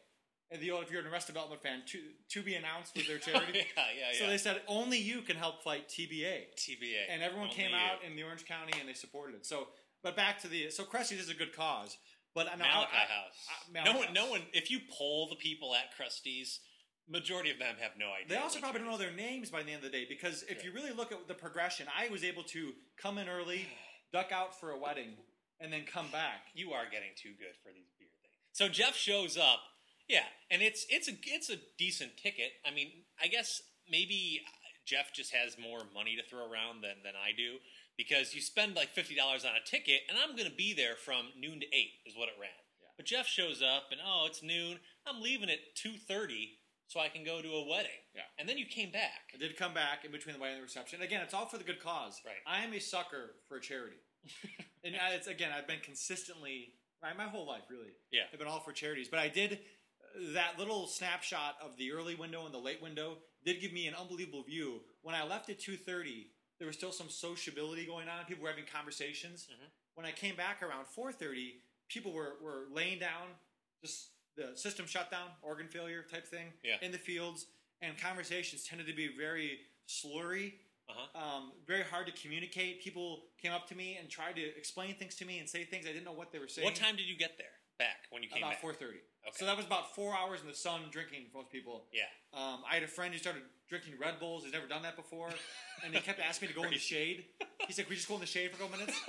And if you're an Arrested Development fan, to be announced with their charity. yeah. So they said only you can help fight TBA. TBA. And everyone only came you. out in the Orange County and they supported it. So, but back to so Krusty's is a good cause. But Malachi House. Malachi No one. If you poll the people at Krusty's, majority of them have no idea. They also probably don't know their names by the end of the day, because if you really look at the progression, I was able to come in early, duck out for a wedding, and then come back. You are getting too good for these beer things. So Jeff shows up, and it's a decent ticket. I mean, I guess maybe Jeff just has more money to throw around than I do, because you spend like $50 on a ticket, and I'm going to be there from noon to 8 is what it ran. Yeah. But Jeff shows up, and it's noon. I'm leaving at 2:30. So I can go to a wedding. Yeah. And then you came back. I did come back in between the wedding and the reception. Again, it's all for the good cause. Right. I am a sucker for charity. And I've been consistently, my whole life, really. Yeah. I've been all for charities. But I did, that little snapshot of the early window and the late window did give me an unbelievable view. When I left at 2:30, there was still some sociability going on. People were having conversations. Mm-hmm. When I came back around 4:30, people were laying down, just the system shutdown, organ failure type thing in the fields, and conversations tended to be very slurry, very hard to communicate. People came up to me and tried to explain things to me and say things I didn't know what they were saying. What time did you get there? Back when you came back? About 4:30. Okay. So that was about 4 hours in the sun drinking for most people. Yeah. I had a friend who started drinking Red Bulls. He's never done that before. And he kept asking me to go in the shade. He said, "Can we just go in the shade for a couple minutes?"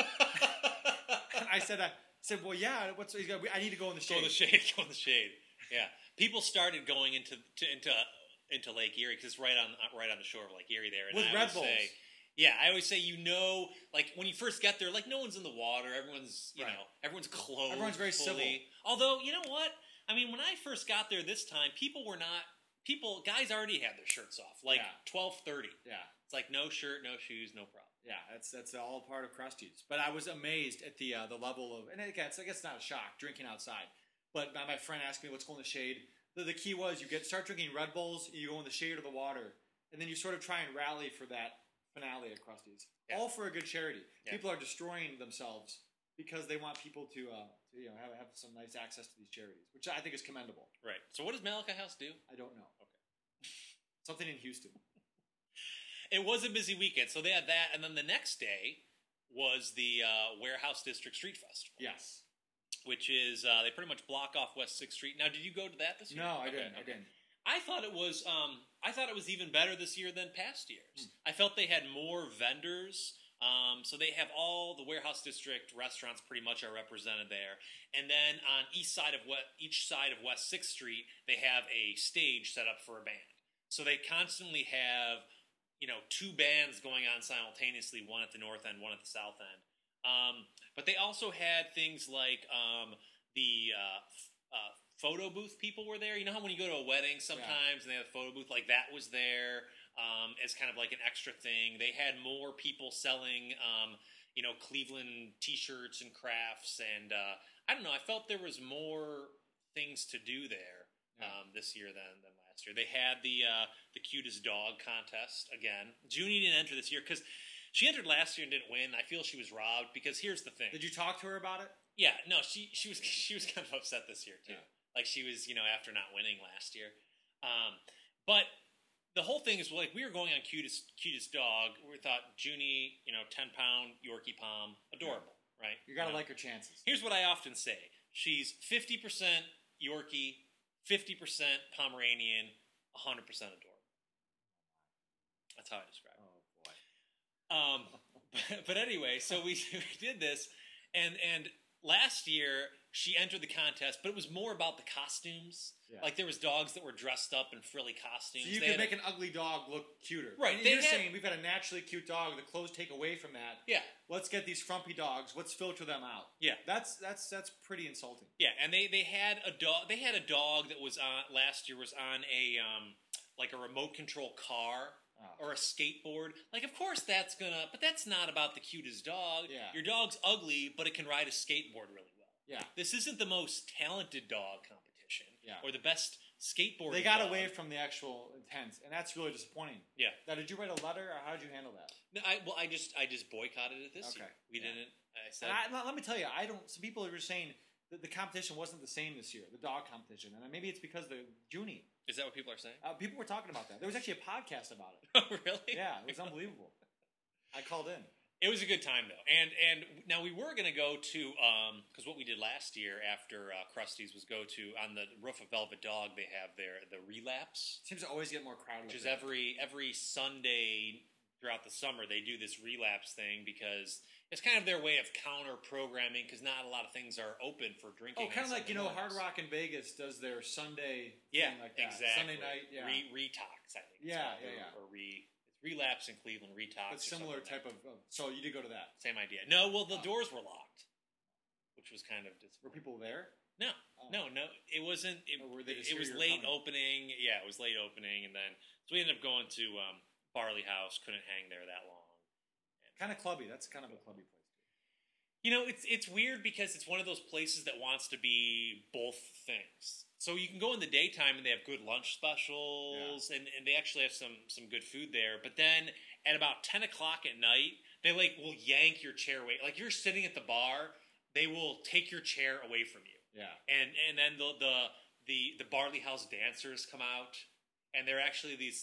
I said, well, yeah. I need to go in the shade. Go in the shade. Yeah. People started going into Lake Erie, because it's right on the shore of Lake Erie there. And with Red Bulls. I always say, like when you first get there, like no one's in the water. Everyone's, everyone's clothed. Everyone's very civil. Although, you know what? I mean, when I first got there this time, guys already had their shirts off, like 12:30. Yeah. It's like no shirt, no shoes, no problem. Yeah, that's all part of Krusty's. But I was amazed at the level of, and again, I guess it's not a shock drinking outside. But my friend asked me, "Let's go in the shade." The key was start drinking Red Bulls, you go in the shade or the water, and then you sort of try and rally for that finale at Krusty's. Yeah. All for a good charity. Yeah. People are destroying themselves because they want people to have some nice access to these charities, which I think is commendable. Right. So what does Malachi House do? I don't know. Okay. Something in Houston. It was a busy weekend, so they had that, and then the next day was the Warehouse District Street Festival. Yes. Which is, they pretty much block off West 6th Street. Now, did you go to that this year? No, I didn't. I thought it was even better this year than past years. I felt they had more vendors. So they have all the Warehouse District restaurants pretty much are represented there. And then on each side of West 6th Street, they have a stage set up for a band. So they constantly have, two bands going on simultaneously, one at the north end, one at the south end. But they also had things like the photo booth people were there. You know how when you go to a wedding sometimes and they have a photo booth, like that was there as kind of like an extra thing. They had more people selling, Cleveland T-shirts and crafts. And I don't know, I felt there was more things to do there this year than last year. They had the cutest dog contest again. Junie didn't enter this year because she entered last year and didn't win. I feel she was robbed because here's the thing. Did you talk to her about it? Yeah, no, she was kind of upset this year too. Yeah. Like she was, after not winning last year. But the whole thing is like we were going on cutest dog. We thought Junie, 10-pound Yorkie Pom, adorable, right? You gotta like her chances. Here's what I often say: she's 50% Yorkie, 50% Pomeranian, 100% adorable. That's how I describe it. But anyway, so we did this, and last year she entered the contest, but it was more about the costumes. Yeah. Like there was dogs that were dressed up in frilly costumes. So you could make an ugly dog look cuter, right? You're saying we've got a naturally cute dog. The clothes take away from that. Yeah. Let's get these frumpy dogs. Let's filter them out. Yeah. That's pretty insulting. Yeah, and they had a dog. They had a dog that was on last year was on a like a remote control car. Or a skateboard. Like, of course that's but that's not about the cutest dog. Yeah. Your dog's ugly, but it can ride a skateboard really well. Yeah. This isn't the most talented dog competition. Yeah. Or the best skateboard. They got away from the actual intent, and that's really disappointing. Yeah. Now, did you write a letter, or how did you handle that? No, I just boycotted it this year. We didn't. I said. Let me tell you, some people are just saying the competition wasn't the same this year, the dog competition, and maybe it's because the Junie. Is that what people are saying? People were talking about that. There was actually a podcast about it. Oh, really? Yeah, it was unbelievable. I called in. It was a good time though, and now we were going to go to because what we did last year after Krusty's was go to on the roof of Velvet Dog. They have the relapse. Seems to always get more crowded. Which is every Sunday throughout the summer they do this relapse thing because it's kind of their way of counter programming because not a lot of things are open for drinking. Oh, kind of like Hard Rock in Vegas does their Sunday thing like that. Exactly. Sunday night, yeah. Retox, I think. Yeah. It's relapse in Cleveland, Retox. But similar type of. So you did go to that. Same idea. No, well the doors were locked, which was kind of disappointing. Were people there? No. It wasn't. It was late opening. Yeah, it was late opening, and then so we ended up going to Barley House. Couldn't hang there that long. Kind of clubby. That's kind of a clubby place. It's weird because it's one of those places that wants to be both things. So you can go in the daytime and they have good lunch specials and they actually have some good food there. But then at about 10 o'clock at night, they will yank your chair away. Like you're sitting at the bar, they will take your chair away from you. Yeah. And then the Barley House dancers come out. And they're actually these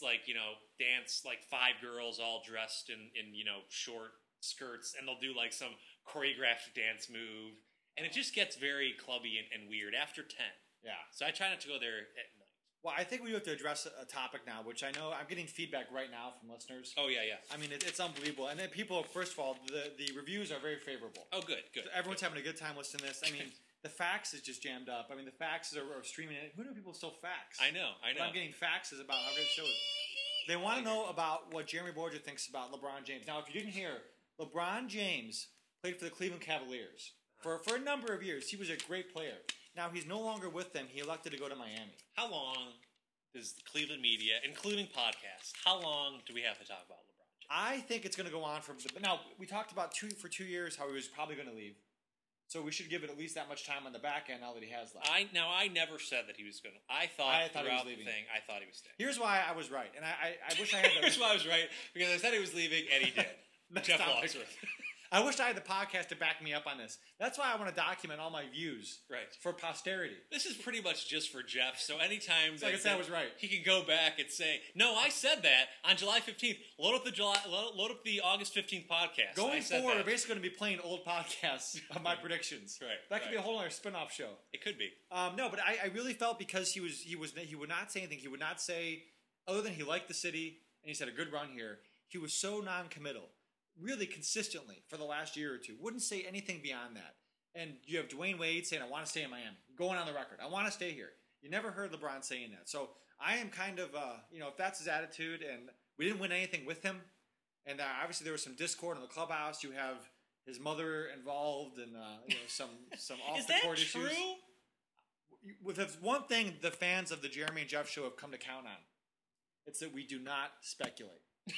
dance 5 girls all dressed in short skirts, and they'll do some choreographed dance move, and it just gets very clubby and weird after 10. Yeah. So I try not to go there at night. Well, I think we have to address a topic now, which I know I'm getting feedback right now from listeners. Oh yeah. I mean, it's unbelievable, and then people. First of all, the reviews are very favorable. Oh, good. So everyone's having a good time listening to this. I mean. The fax is just jammed up. I mean, the faxes are streaming in. Who do people still fax? I know. But I'm getting faxes about how great the show is. They want to know about what Jeremy Borgia thinks about LeBron James. Now, if you didn't hear, LeBron James played for the Cleveland Cavaliers. For a number of years, he was a great player. Now, he's no longer with them. He elected to go to Miami. How long does the Cleveland media, including podcasts, how long do we have to talk about LeBron James? I think it's going to go on now, we talked about for 2 years how he was probably going to leave. So we should give it at least that much time on the back end now that he has left. I never said that he was going to. I thought throughout the thing, I thought he was staying. Here's why I was right, and I wish I had the... Here's why I was right, because I said he was leaving, and he did. Jeff Logsworth. I wish I had the podcast to back me up on this. That's why I want to document all my views for posterity. This is pretty much just for Jeff, so anytime like I said I was right, he can go back and say, no, I said that on July 15th. Load up the August 15th podcast. Going forward, we're basically going to be playing old podcasts of my predictions. That could be a whole other spin-off show. It could be. No, but I really felt because he would not say anything. He would not say, other than he liked the city, and he said a good run here. He was so non-committal. Really consistently for the last year or two. Wouldn't say anything beyond that. And you have Dwayne Wade saying, I want to stay in Miami. Going on the record. I want to stay here. You never heard LeBron saying that. So I am kind of, if that's his attitude, and we didn't win anything with him, and obviously there was some discord in the clubhouse. You have his mother involved and some off-the-court issues. Is that true? With one thing the fans of the Jeremy and Jeff show have come to count on, it's that we do not speculate.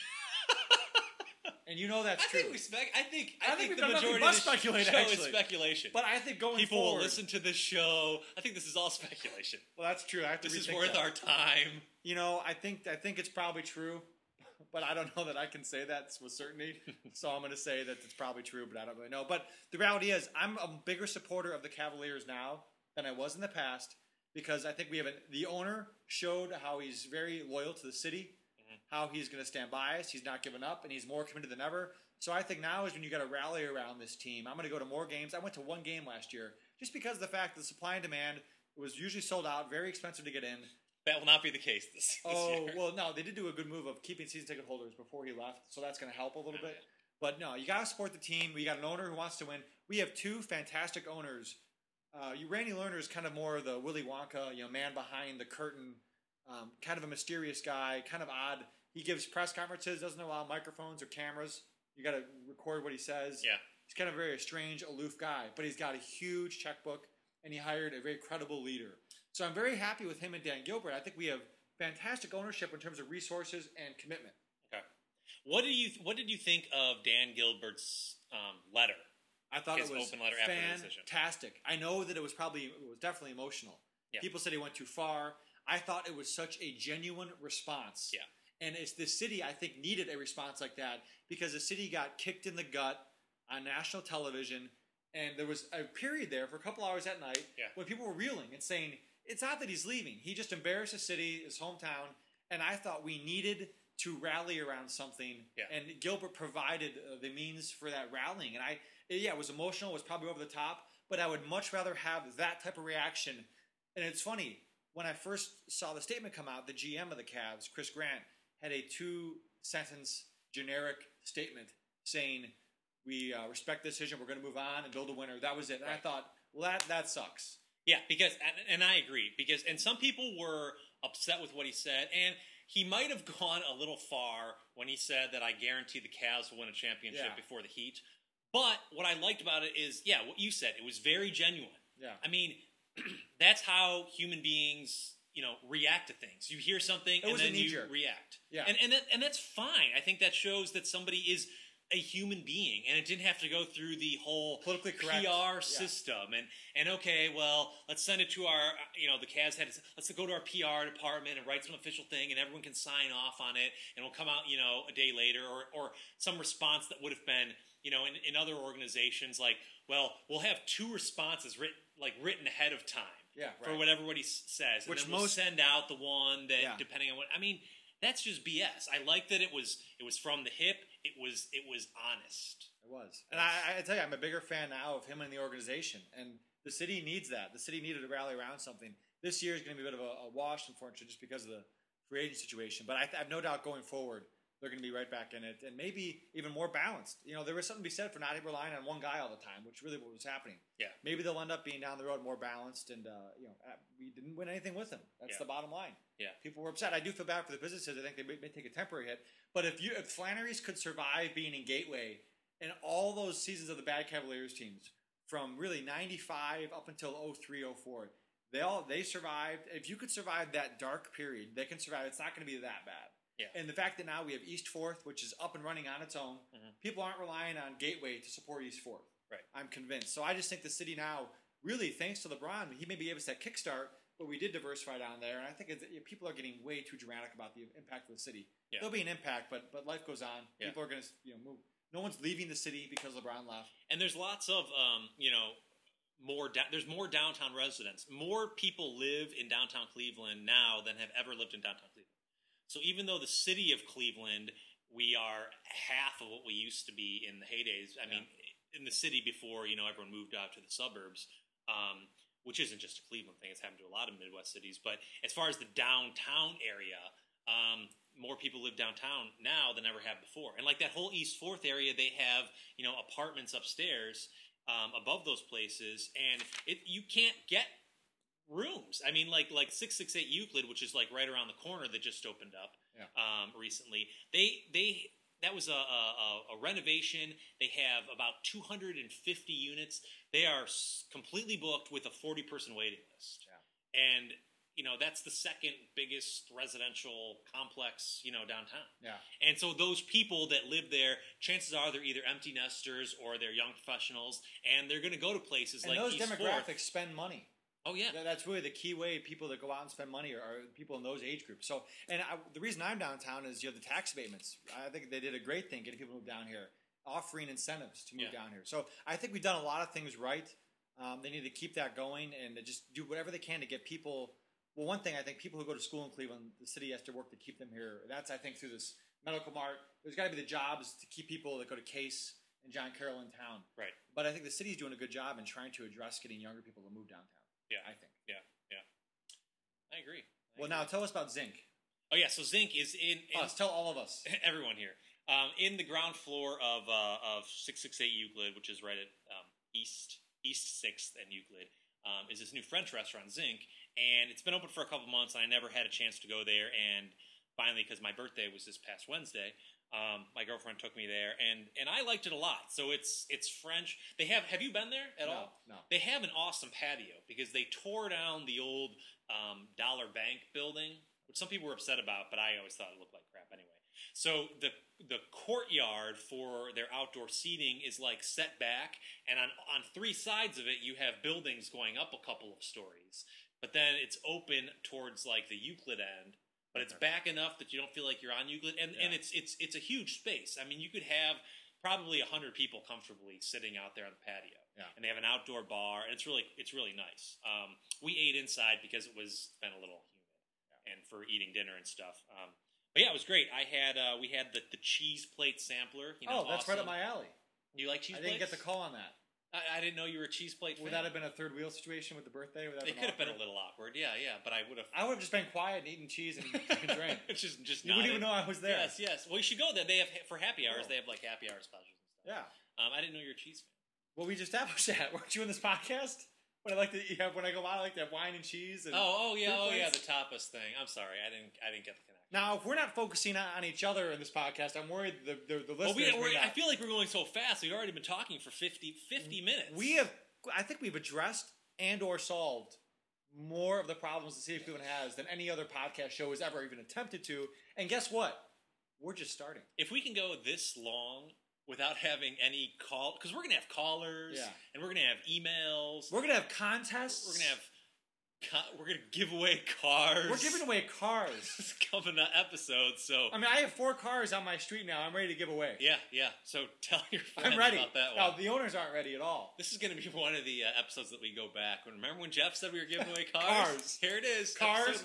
And you know that's true. I think the majority of the show is speculation. But I think people will listen to this show. I think this is all speculation. Well, that's true. This is worth our time. I think it's probably true, but I don't know that I can say that with certainty. So I'm going to say that it's probably true, but I don't really know. But the reality is, I'm a bigger supporter of the Cavaliers now than I was in the past because I think we have the owner showed how he's very loyal to the city. How he's going to stand by us. He's not giving up, and he's more committed than ever. So I think now is when you got to rally around this team. I'm going to go to more games. I went to one game last year just because of the fact that the supply and demand was usually sold out, very expensive to get in. That will not be the case this year. Well, no, they did do a good move of keeping season ticket holders before he left, so that's going to help a little bit. But no, you got to support the team. We got an owner who wants to win. We have two fantastic owners. Randy Lerner is kind of more of the Willy Wonka, man behind the curtain, kind of a mysterious guy, kind of odd. He gives press conferences, doesn't allow microphones or cameras. You got to record what he says. Yeah. He's kind of a very strange, aloof guy, but he's got a huge checkbook, and he hired a very credible leader. So I'm very happy with him and Dan Gilbert. I think we have fantastic ownership in terms of resources and commitment. Okay. What did you think of Dan Gilbert's letter? I thought it was open letter after the decision. Fantastic. I know that it was definitely emotional. Yeah. People said he went too far. I thought it was such a genuine response. Yeah. And it's the city, I think, needed a response like that because the city got kicked in the gut on national television, And there was a period there for a couple hours at night Yeah. when people were reeling and saying, it's not that he's leaving. He just embarrassed his city, his hometown. And I thought we needed to rally around something. Yeah. And Gilbert provided the means for that rallying. And it was emotional. It was probably over the top. But I would much rather have that type of reaction. And it's funny, when I first saw the statement come out, the GM of the Cavs, Chris Grant, had a 2-sentence generic statement saying, we respect the decision, we're going to move on and build a winner. That was it. And I thought, well, that sucks. Yeah, because, and I agree, and some people were upset with what he said, and he might have gone a little far when he said that I guarantee the Cavs will win a championship before the Heat. But what I liked about it is, what you said, it was very genuine. Yeah. I mean, that's how human beings, react to things. You hear something and then you react. Yeah. And that's fine. I think that shows that somebody is a human being, and it didn't have to go through the whole politically correct PR system. And okay, well, let's send it to our, the Cavs let's go to our PR department and write some official thing, and everyone can sign off on it, and it'll come out, a day later, or some response that would have been, in other organizations, like, well, we'll have 2 responses written ahead of time. Yeah, right. For whatever he says, and then we'll send out the one that, depending on what. I mean, that's just BS. I like that it was from the hip. It was honest. It was, and I tell you, I'm a bigger fan now of him and the organization. And the city needs that. The city needed to rally around something. This year is going to be a bit of a wash, unfortunately, just because of the free agent situation. But I have no doubt going forward, they're going to be right back in it, and maybe even more balanced. There was something to be said for not relying on one guy all the time, which really what was happening. Yeah. Maybe they'll end up being down the road more balanced, and we didn't win anything with him. That's the bottom line. Yeah. People were upset. I do feel bad for the businesses. I think they may take a temporary hit. But if Flannery's could survive being in Gateway and all those seasons of the bad Cavaliers teams from really 95 up until 03, 04, they survived. If you could survive that dark period, they can survive. It's not going to be that bad. Yeah. And the fact that now we have East 4th, which is up and running on its own, people aren't relying on Gateway to support East 4th. Right. I'm convinced. So I just think the city now, really, thanks to LeBron, he maybe gave us that kickstart, but we did diversify down there. And I think people are getting way too dramatic about the impact of the city. Yeah. There'll be an impact, but life goes on. Yeah. People are going to move. No one's leaving the city because LeBron left. And there's lots of, there's more downtown residents. More people live in downtown Cleveland now than have ever lived in downtown Cleveland. So even though the city of Cleveland, we are half of what we used to be in the heydays. I mean, in the city before, everyone moved out to the suburbs, which isn't just a Cleveland thing. It's happened to a lot of Midwest cities. But as far as the downtown area, more people live downtown now than ever have before. And like that whole East 4th area, they have, apartments upstairs above those places. And you can't get rooms. I mean, like 668 Euclid, which is like right around the corner that just opened up recently. That was a renovation. They have about 250 units. They are completely booked with a 40-person waiting list. Yeah. And that's the second biggest residential complex downtown. Yeah. And so those people that live there, chances are they're either empty nesters or they're young professionals, and they're going to go to places and like those East demographics 4th. spend money. Oh, yeah. That's really the key way people that go out and spend money are people in those age groups. So, the reason I'm downtown is you have the tax abatements. I think they did a great thing getting people to move down here, offering incentives to move down here. So I think we've done a lot of things right. They need to keep that going and just do whatever they can to get people. Well, one thing, I think people who go to school in Cleveland, the city has to work to keep them here. That's, I think, through this medical mart. There's got to be the jobs to keep people that go to Case and John Carroll in town. Right. But I think the city's doing a good job in trying to address getting younger people to move downtown. Yeah. I think. Yeah. I agree. Now tell us about Zinc. Oh, yeah. So Zinc is in us. Tell all of us. Everyone here. In the ground floor of 668 Euclid, which is right at East 6th and Euclid, is this new French restaurant, Zinc. And it's been open for a couple months, and I never had a chance to go there. And finally, because my birthday was this past Wednesday, my girlfriend took me there, and I liked it a lot. So it's French. They have you been there at all? No. They have an awesome patio because they tore down the old Dollar Bank building, which some people were upset about, but I always thought it looked like crap anyway. So the courtyard for their outdoor seating is like set back, and on 3 sides of it you have buildings going up a couple of stories. But then it's open towards like the Euclid end, but it's back enough that you don't feel like you're on Euclid, and it's a huge space. I mean, you could have probably 100 people comfortably sitting out there on the patio. Yeah. And they have an outdoor bar, and it's really nice. We ate inside because it was been a little humid, and for eating dinner and stuff. But yeah, it was great. We had the cheese plate sampler. That's right up my alley. You like cheese plates? I didn't get the call on that. I didn't know you were a cheese plate fan. Would that have been a third wheel situation with the birthday? It could have been a little awkward. Yeah, but I would have. I would have just been quiet and eating cheese and drinking drink. just you wouldn't even know I was there. Yes. Well, you should go there. They have for happy hours. They have like happy hour specials and stuff. Yeah. I didn't know you were a cheese fan. Well, we just established that. Weren't you in this podcast? When I go out, I like to have wine and cheese. And the tapas thing. I'm sorry, I didn't get the connection. Now, if we're not focusing on each other in this podcast, I'm worried the listeners. I feel like we're going so fast. We've already been talking for 50 minutes. I think we've addressed and or solved more of the problems the City of Cleveland has than any other podcast show has ever even attempted to. And guess what? We're just starting. If we can go this long without having any call, because we're going to have callers, and we're going to have emails. We're going to have contests. We're going to give away cars. We're giving away cars. It's coming to episodes, so... I mean, I have 4 cars on my street now. I'm ready to give away. Yeah. So tell your friends I'm ready. about that one. No, the owners aren't ready at all. This is going to be one of the episodes that we go back. Remember when Jeff said we were giving away cars? Cars. Here it is. Cars.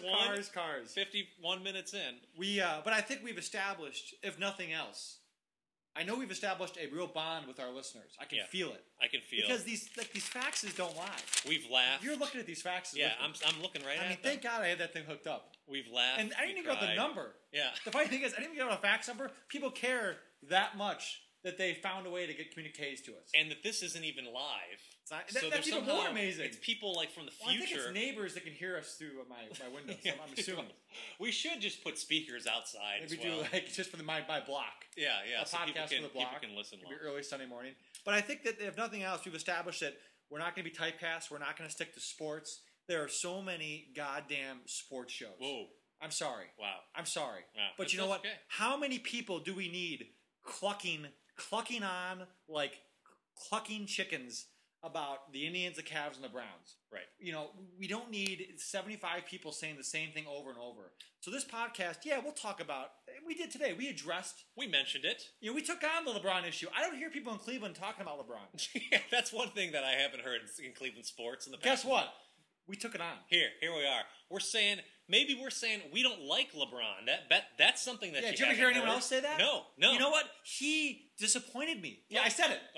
51 minutes in. But I think we've established, if nothing else, I know we've established a real bond with our listeners. I can feel it. I can feel because it. Because these faxes don't lie. We've laughed. You're looking at these faxes. Yeah, I'm looking right at them. I mean, thank God I had that thing hooked up. We've laughed. And I didn't even get the number. Yeah. The funny thing is, I didn't even get a fax number. People care that much that they found a way to get communiques to us. And that this isn't even live. That's even more amazing. It's people like from the future. I think it's neighbors that can hear us through my windows. I'm assuming. We should just put speakers outside. Maybe do just for my block. Yeah. A podcast for the block. People can listen. Maybe early Sunday morning. But I think that if nothing else, we've established that we're not going to be typecast. We're not going to stick to sports. There are so many goddamn sports shows. Whoa. I'm sorry. Wow. I'm sorry. Wow. But you know what? Okay. How many people do we need clucking on like clucking chickens about the Indians, the Cavs, and the Browns? Right. We don't need 75 people saying the same thing over and over. So this podcast, we'll talk about. We did today. We mentioned it. We took on the LeBron issue. I don't hear people in Cleveland talking about LeBron. Yeah, that's one thing that I haven't heard in Cleveland sports in the past. Guess what? We took it on. Here we are. We're saying we don't like LeBron. That's something that. Yeah, did you ever hear anyone else say that? No. You know what? He disappointed me. Yeah, I said it.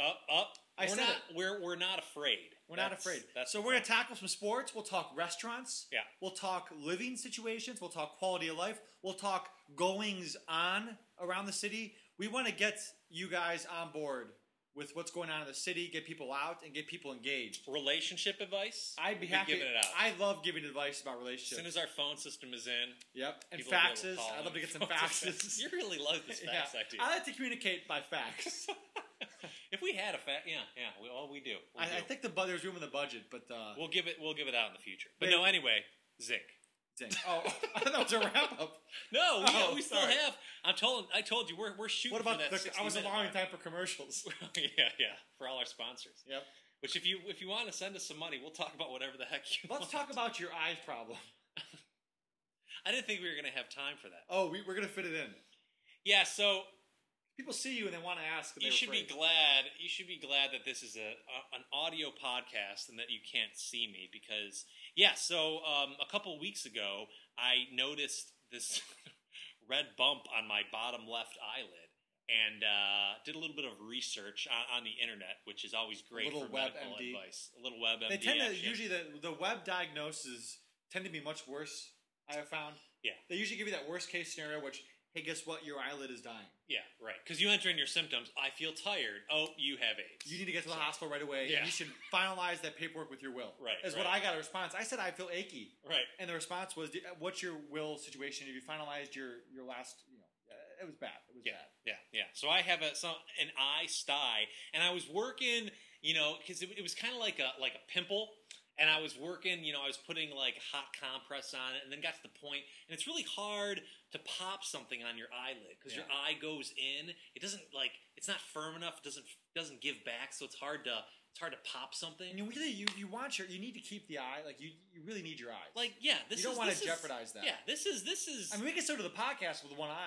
We're not afraid. We're not afraid. So we're going to tackle some sports. We'll talk restaurants. Yeah. We'll talk living situations. We'll talk quality of life. We'll talk goings on around the city. We want to get you guys on board with what's going on in the city, get people out, and get people engaged. Relationship advice? I'd be happy. Giving it out. I love giving advice about relationships. As soon as our phone system is in. Yep. And faxes. I'd love to get some faxes. You really love this fax idea. I like to communicate by fax. If we had a fax, we do. I think there's room in the budget, but we'll give it out in the future. But no, anyway, Zinc. Oh, I thought it was a wrap up. No, we still have. I told you we're shooting. What about for that I was allowing time for commercials. yeah, for all our sponsors. Yep. Which if you want to send us some money, we'll talk about whatever the heck you want. Let's talk about your eyes problem. I didn't think we were going to have time for that. Oh, we're going to fit it in. Yeah, so people see you and they want to ask. You should be glad. You should be glad that this is an audio podcast and that you can't see me because So a couple weeks ago, I noticed this red bump on my bottom left eyelid and did a little bit of research on the internet, which is always great for medical advice. A little WebMD. They tend to usually the web diagnoses tend to be much worse. I have found. Yeah. They usually give you that worst case scenario, which. Hey, guess what? Your eyelid is dying. Yeah, right. Because you enter in your symptoms. I feel tired. Oh, you have AIDS. You need to get to the hospital right away. Yeah. And you should finalize that paperwork with your will. Right. What I got a response. I said I feel achy. Right. And the response was, "What's your will situation? Have you finalized your last? It was bad. It was bad. Yeah. So I have an eye sty, and I was working. Because it was kind of like a pimple. And I was working, I was putting like hot compress on it and then got to the point, and it's really hard to pop something on your eyelid because your eye goes in. It doesn't it's not firm enough. It doesn't give back, so it's hard to pop something. And you need to keep the eye, you really need your eyes. You don't want to jeopardize that. Yeah, this is. I mean, we can still do the podcast with one eye,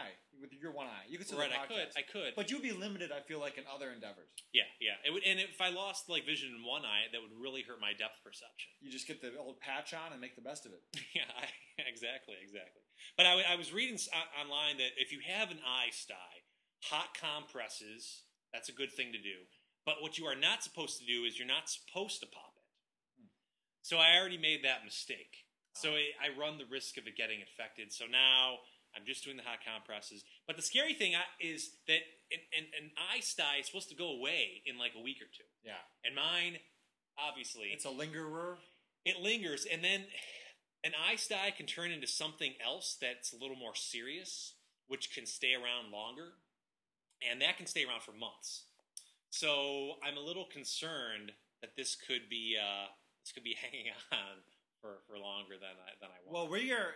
with your one eye. You could still Right, do podcasts. I could. But you'd be limited, I feel like, in other endeavors. Yeah. It would, and if I lost like vision in one eye, that would really hurt my depth perception. You just get the old patch on and make the best of it. Yeah, exactly. But I was reading online that if you have an eye sty, hot compresses, that's a good thing to do. But what you are not supposed to do is you're not supposed to pop it. So I already made that mistake. So I run the risk of it getting infected. So now I'm just doing the hot compresses. But the scary thing is that an eye sty is supposed to go away in like a week or two. Yeah. And mine, obviously, it's a lingerer. It lingers, and then an eye sty can turn into something else that's a little more serious, which can stay around longer, and that can stay around for months. So I'm a little concerned that this could be hanging on for longer than I want. Well, we are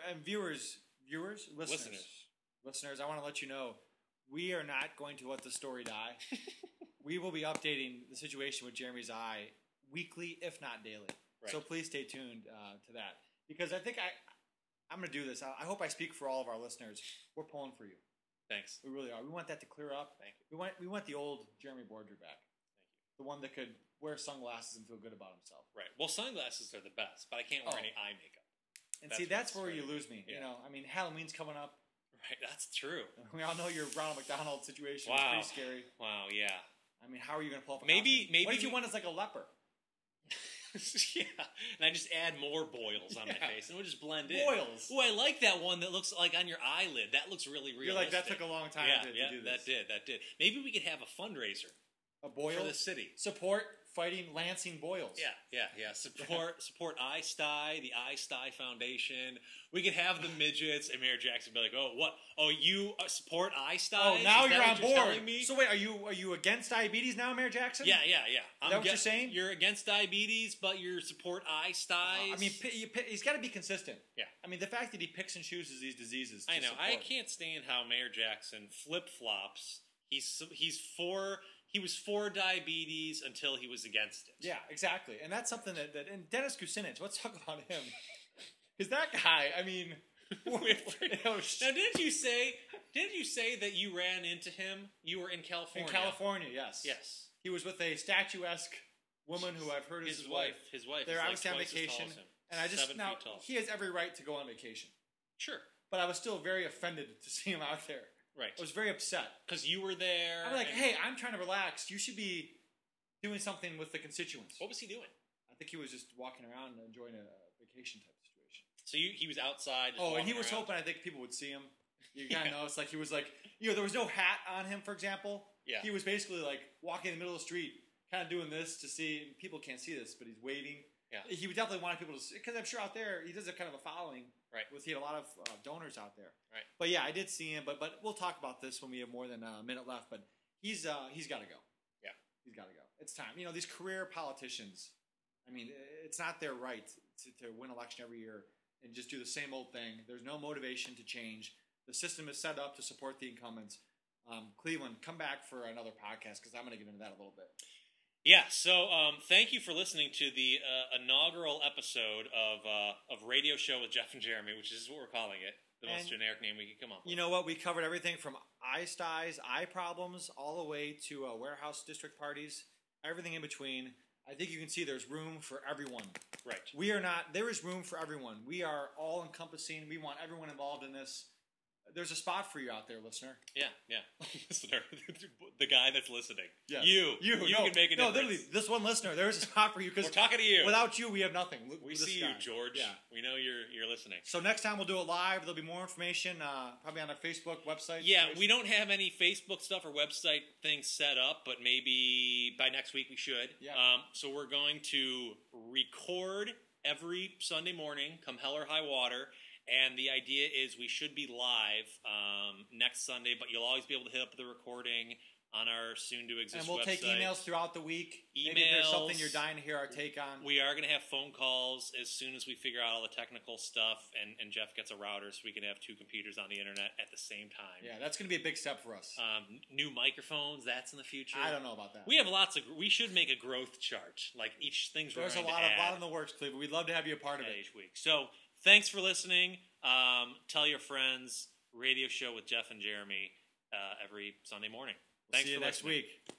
listeners. I want to let you know we are not going to let the story die. We will be updating the situation with Jeremy's eye weekly, if not daily. Right. So please stay tuned to that, because I think I'm going to do this. I hope I speak for all of our listeners. We're pulling for you. Thanks. We really are. We want that to clear up. Thank you. We want the old Jeremy Bordry back. Thank you. The one that could wear sunglasses and feel good about himself. Right. Well, sunglasses are the best, but I can't wear any eye makeup. And that's where you lose me. Yeah. You know, I mean, Halloween's coming up. Right, that's true. We all know your Ronald McDonald situation. Wow. It's pretty scary. Wow, yeah. I mean, how are you going to pull off a maybe What if you went as like a leper? Yeah, and I just add more boils on my face, and we'll just blend in. Boils. Oh, I like that one that looks like on your eyelid. That looks really realistic. You're like, that took a long time to do this. That did. Maybe we could have a fundraiser. A boil for the city. Support fighting Lansing boils. Yeah. Support Eye Sty, the Eye Sty Foundation. We could have the midgets, and Mayor Jackson would be like, "Oh, what? Oh, you support Eye Sty? Oh, now you're on board." So wait, are you against diabetes now, Mayor Jackson? Yeah. Is that what you're saying? You're against diabetes, but you support Eye Sties. I mean, he's got to be consistent. Yeah. I mean, the fact that he picks and chooses these diseases. I know. I can't stand how Mayor Jackson flip flops. He was for diabetes until he was against it. Yeah, exactly. And that's something that and Dennis Kucinich, let's talk about him. Because that guy, I mean... Now, didn't you say that you ran into him? You were in California. In California, yes. Yes. He was with a statuesque woman who I've heard is his wife. His wife. They're like obviously on vacation. And I just... 7 now, feet tall. he has every right to go on vacation. Sure. But I was still very offended to see him out there. Right. I was very upset. Because you were there. I'm like, hey, I'm trying to relax. You should be doing something with the constituents. What was he doing? I think he was just walking around and enjoying a vacation type situation. So he was outside. And he was hoping, I think, people would see him. You kind of know, it's like he was like, there was no hat on him, for example. Yeah. He was basically like walking in the middle of the street, kind of doing this to see, people can't see this, but he's waving. Yeah. He would definitely want people to see, because I'm sure out there, he does have kind of a following. Right. He had a lot of donors out there. Right. But yeah, I did see him, but we'll talk about this when we have more than a minute left, but he's got to go. Yeah. He's got to go. It's time. These career politicians, I mean, it's not their right to win election every year and just do the same old thing. There's no motivation to change. The system is set up to support the incumbents. Cleveland, come back for another podcast because I'm going to get into that a little bit. Yeah, so thank you for listening to the inaugural episode of Radio Show with Jeff and Jeremy, which is what we're calling it. The most generic name we could come up with. You know what? We covered everything from eye styes, eye problems, all the way to warehouse district parties, everything in between. I think you can see there's room for everyone. Right. There is room for everyone. We are all encompassing. We want everyone involved in this. There's a spot for you out there, listener. Yeah. Listener. The guy that's listening. Yes. You can make a difference. No, literally, this one listener, there's a spot for you. We're talking to you. Without you, we have nothing. We see you, George. Yeah. We know you're listening. So next time we'll do it live. There'll be more information, probably on our Facebook website. Yeah, we don't have any Facebook stuff or website things set up, but maybe by next week we should. Yeah. So we're going to record every Sunday morning, come hell or high water. And the idea is we should be live next Sunday, but you'll always be able to hit up the recording on our soon-to-exist website. And we'll take emails throughout the week. Maybe if there's something you're dying to hear our take on. We are going to have phone calls as soon as we figure out all the technical stuff, and Jeff gets a router so we can have two computers on the internet at the same time. Yeah, that's going to be a big step for us. New microphones, that's in the future. I don't know about that. We have we should make a growth chart, like each thing's we're going to add. There's a lot in the works, Cleveland. We'd love to have you a part of it. Each week. So, thanks for listening. Tell your friends, Radio Show with Jeff and Jeremy, every Sunday morning. We'll Thanks see you for next listening. week.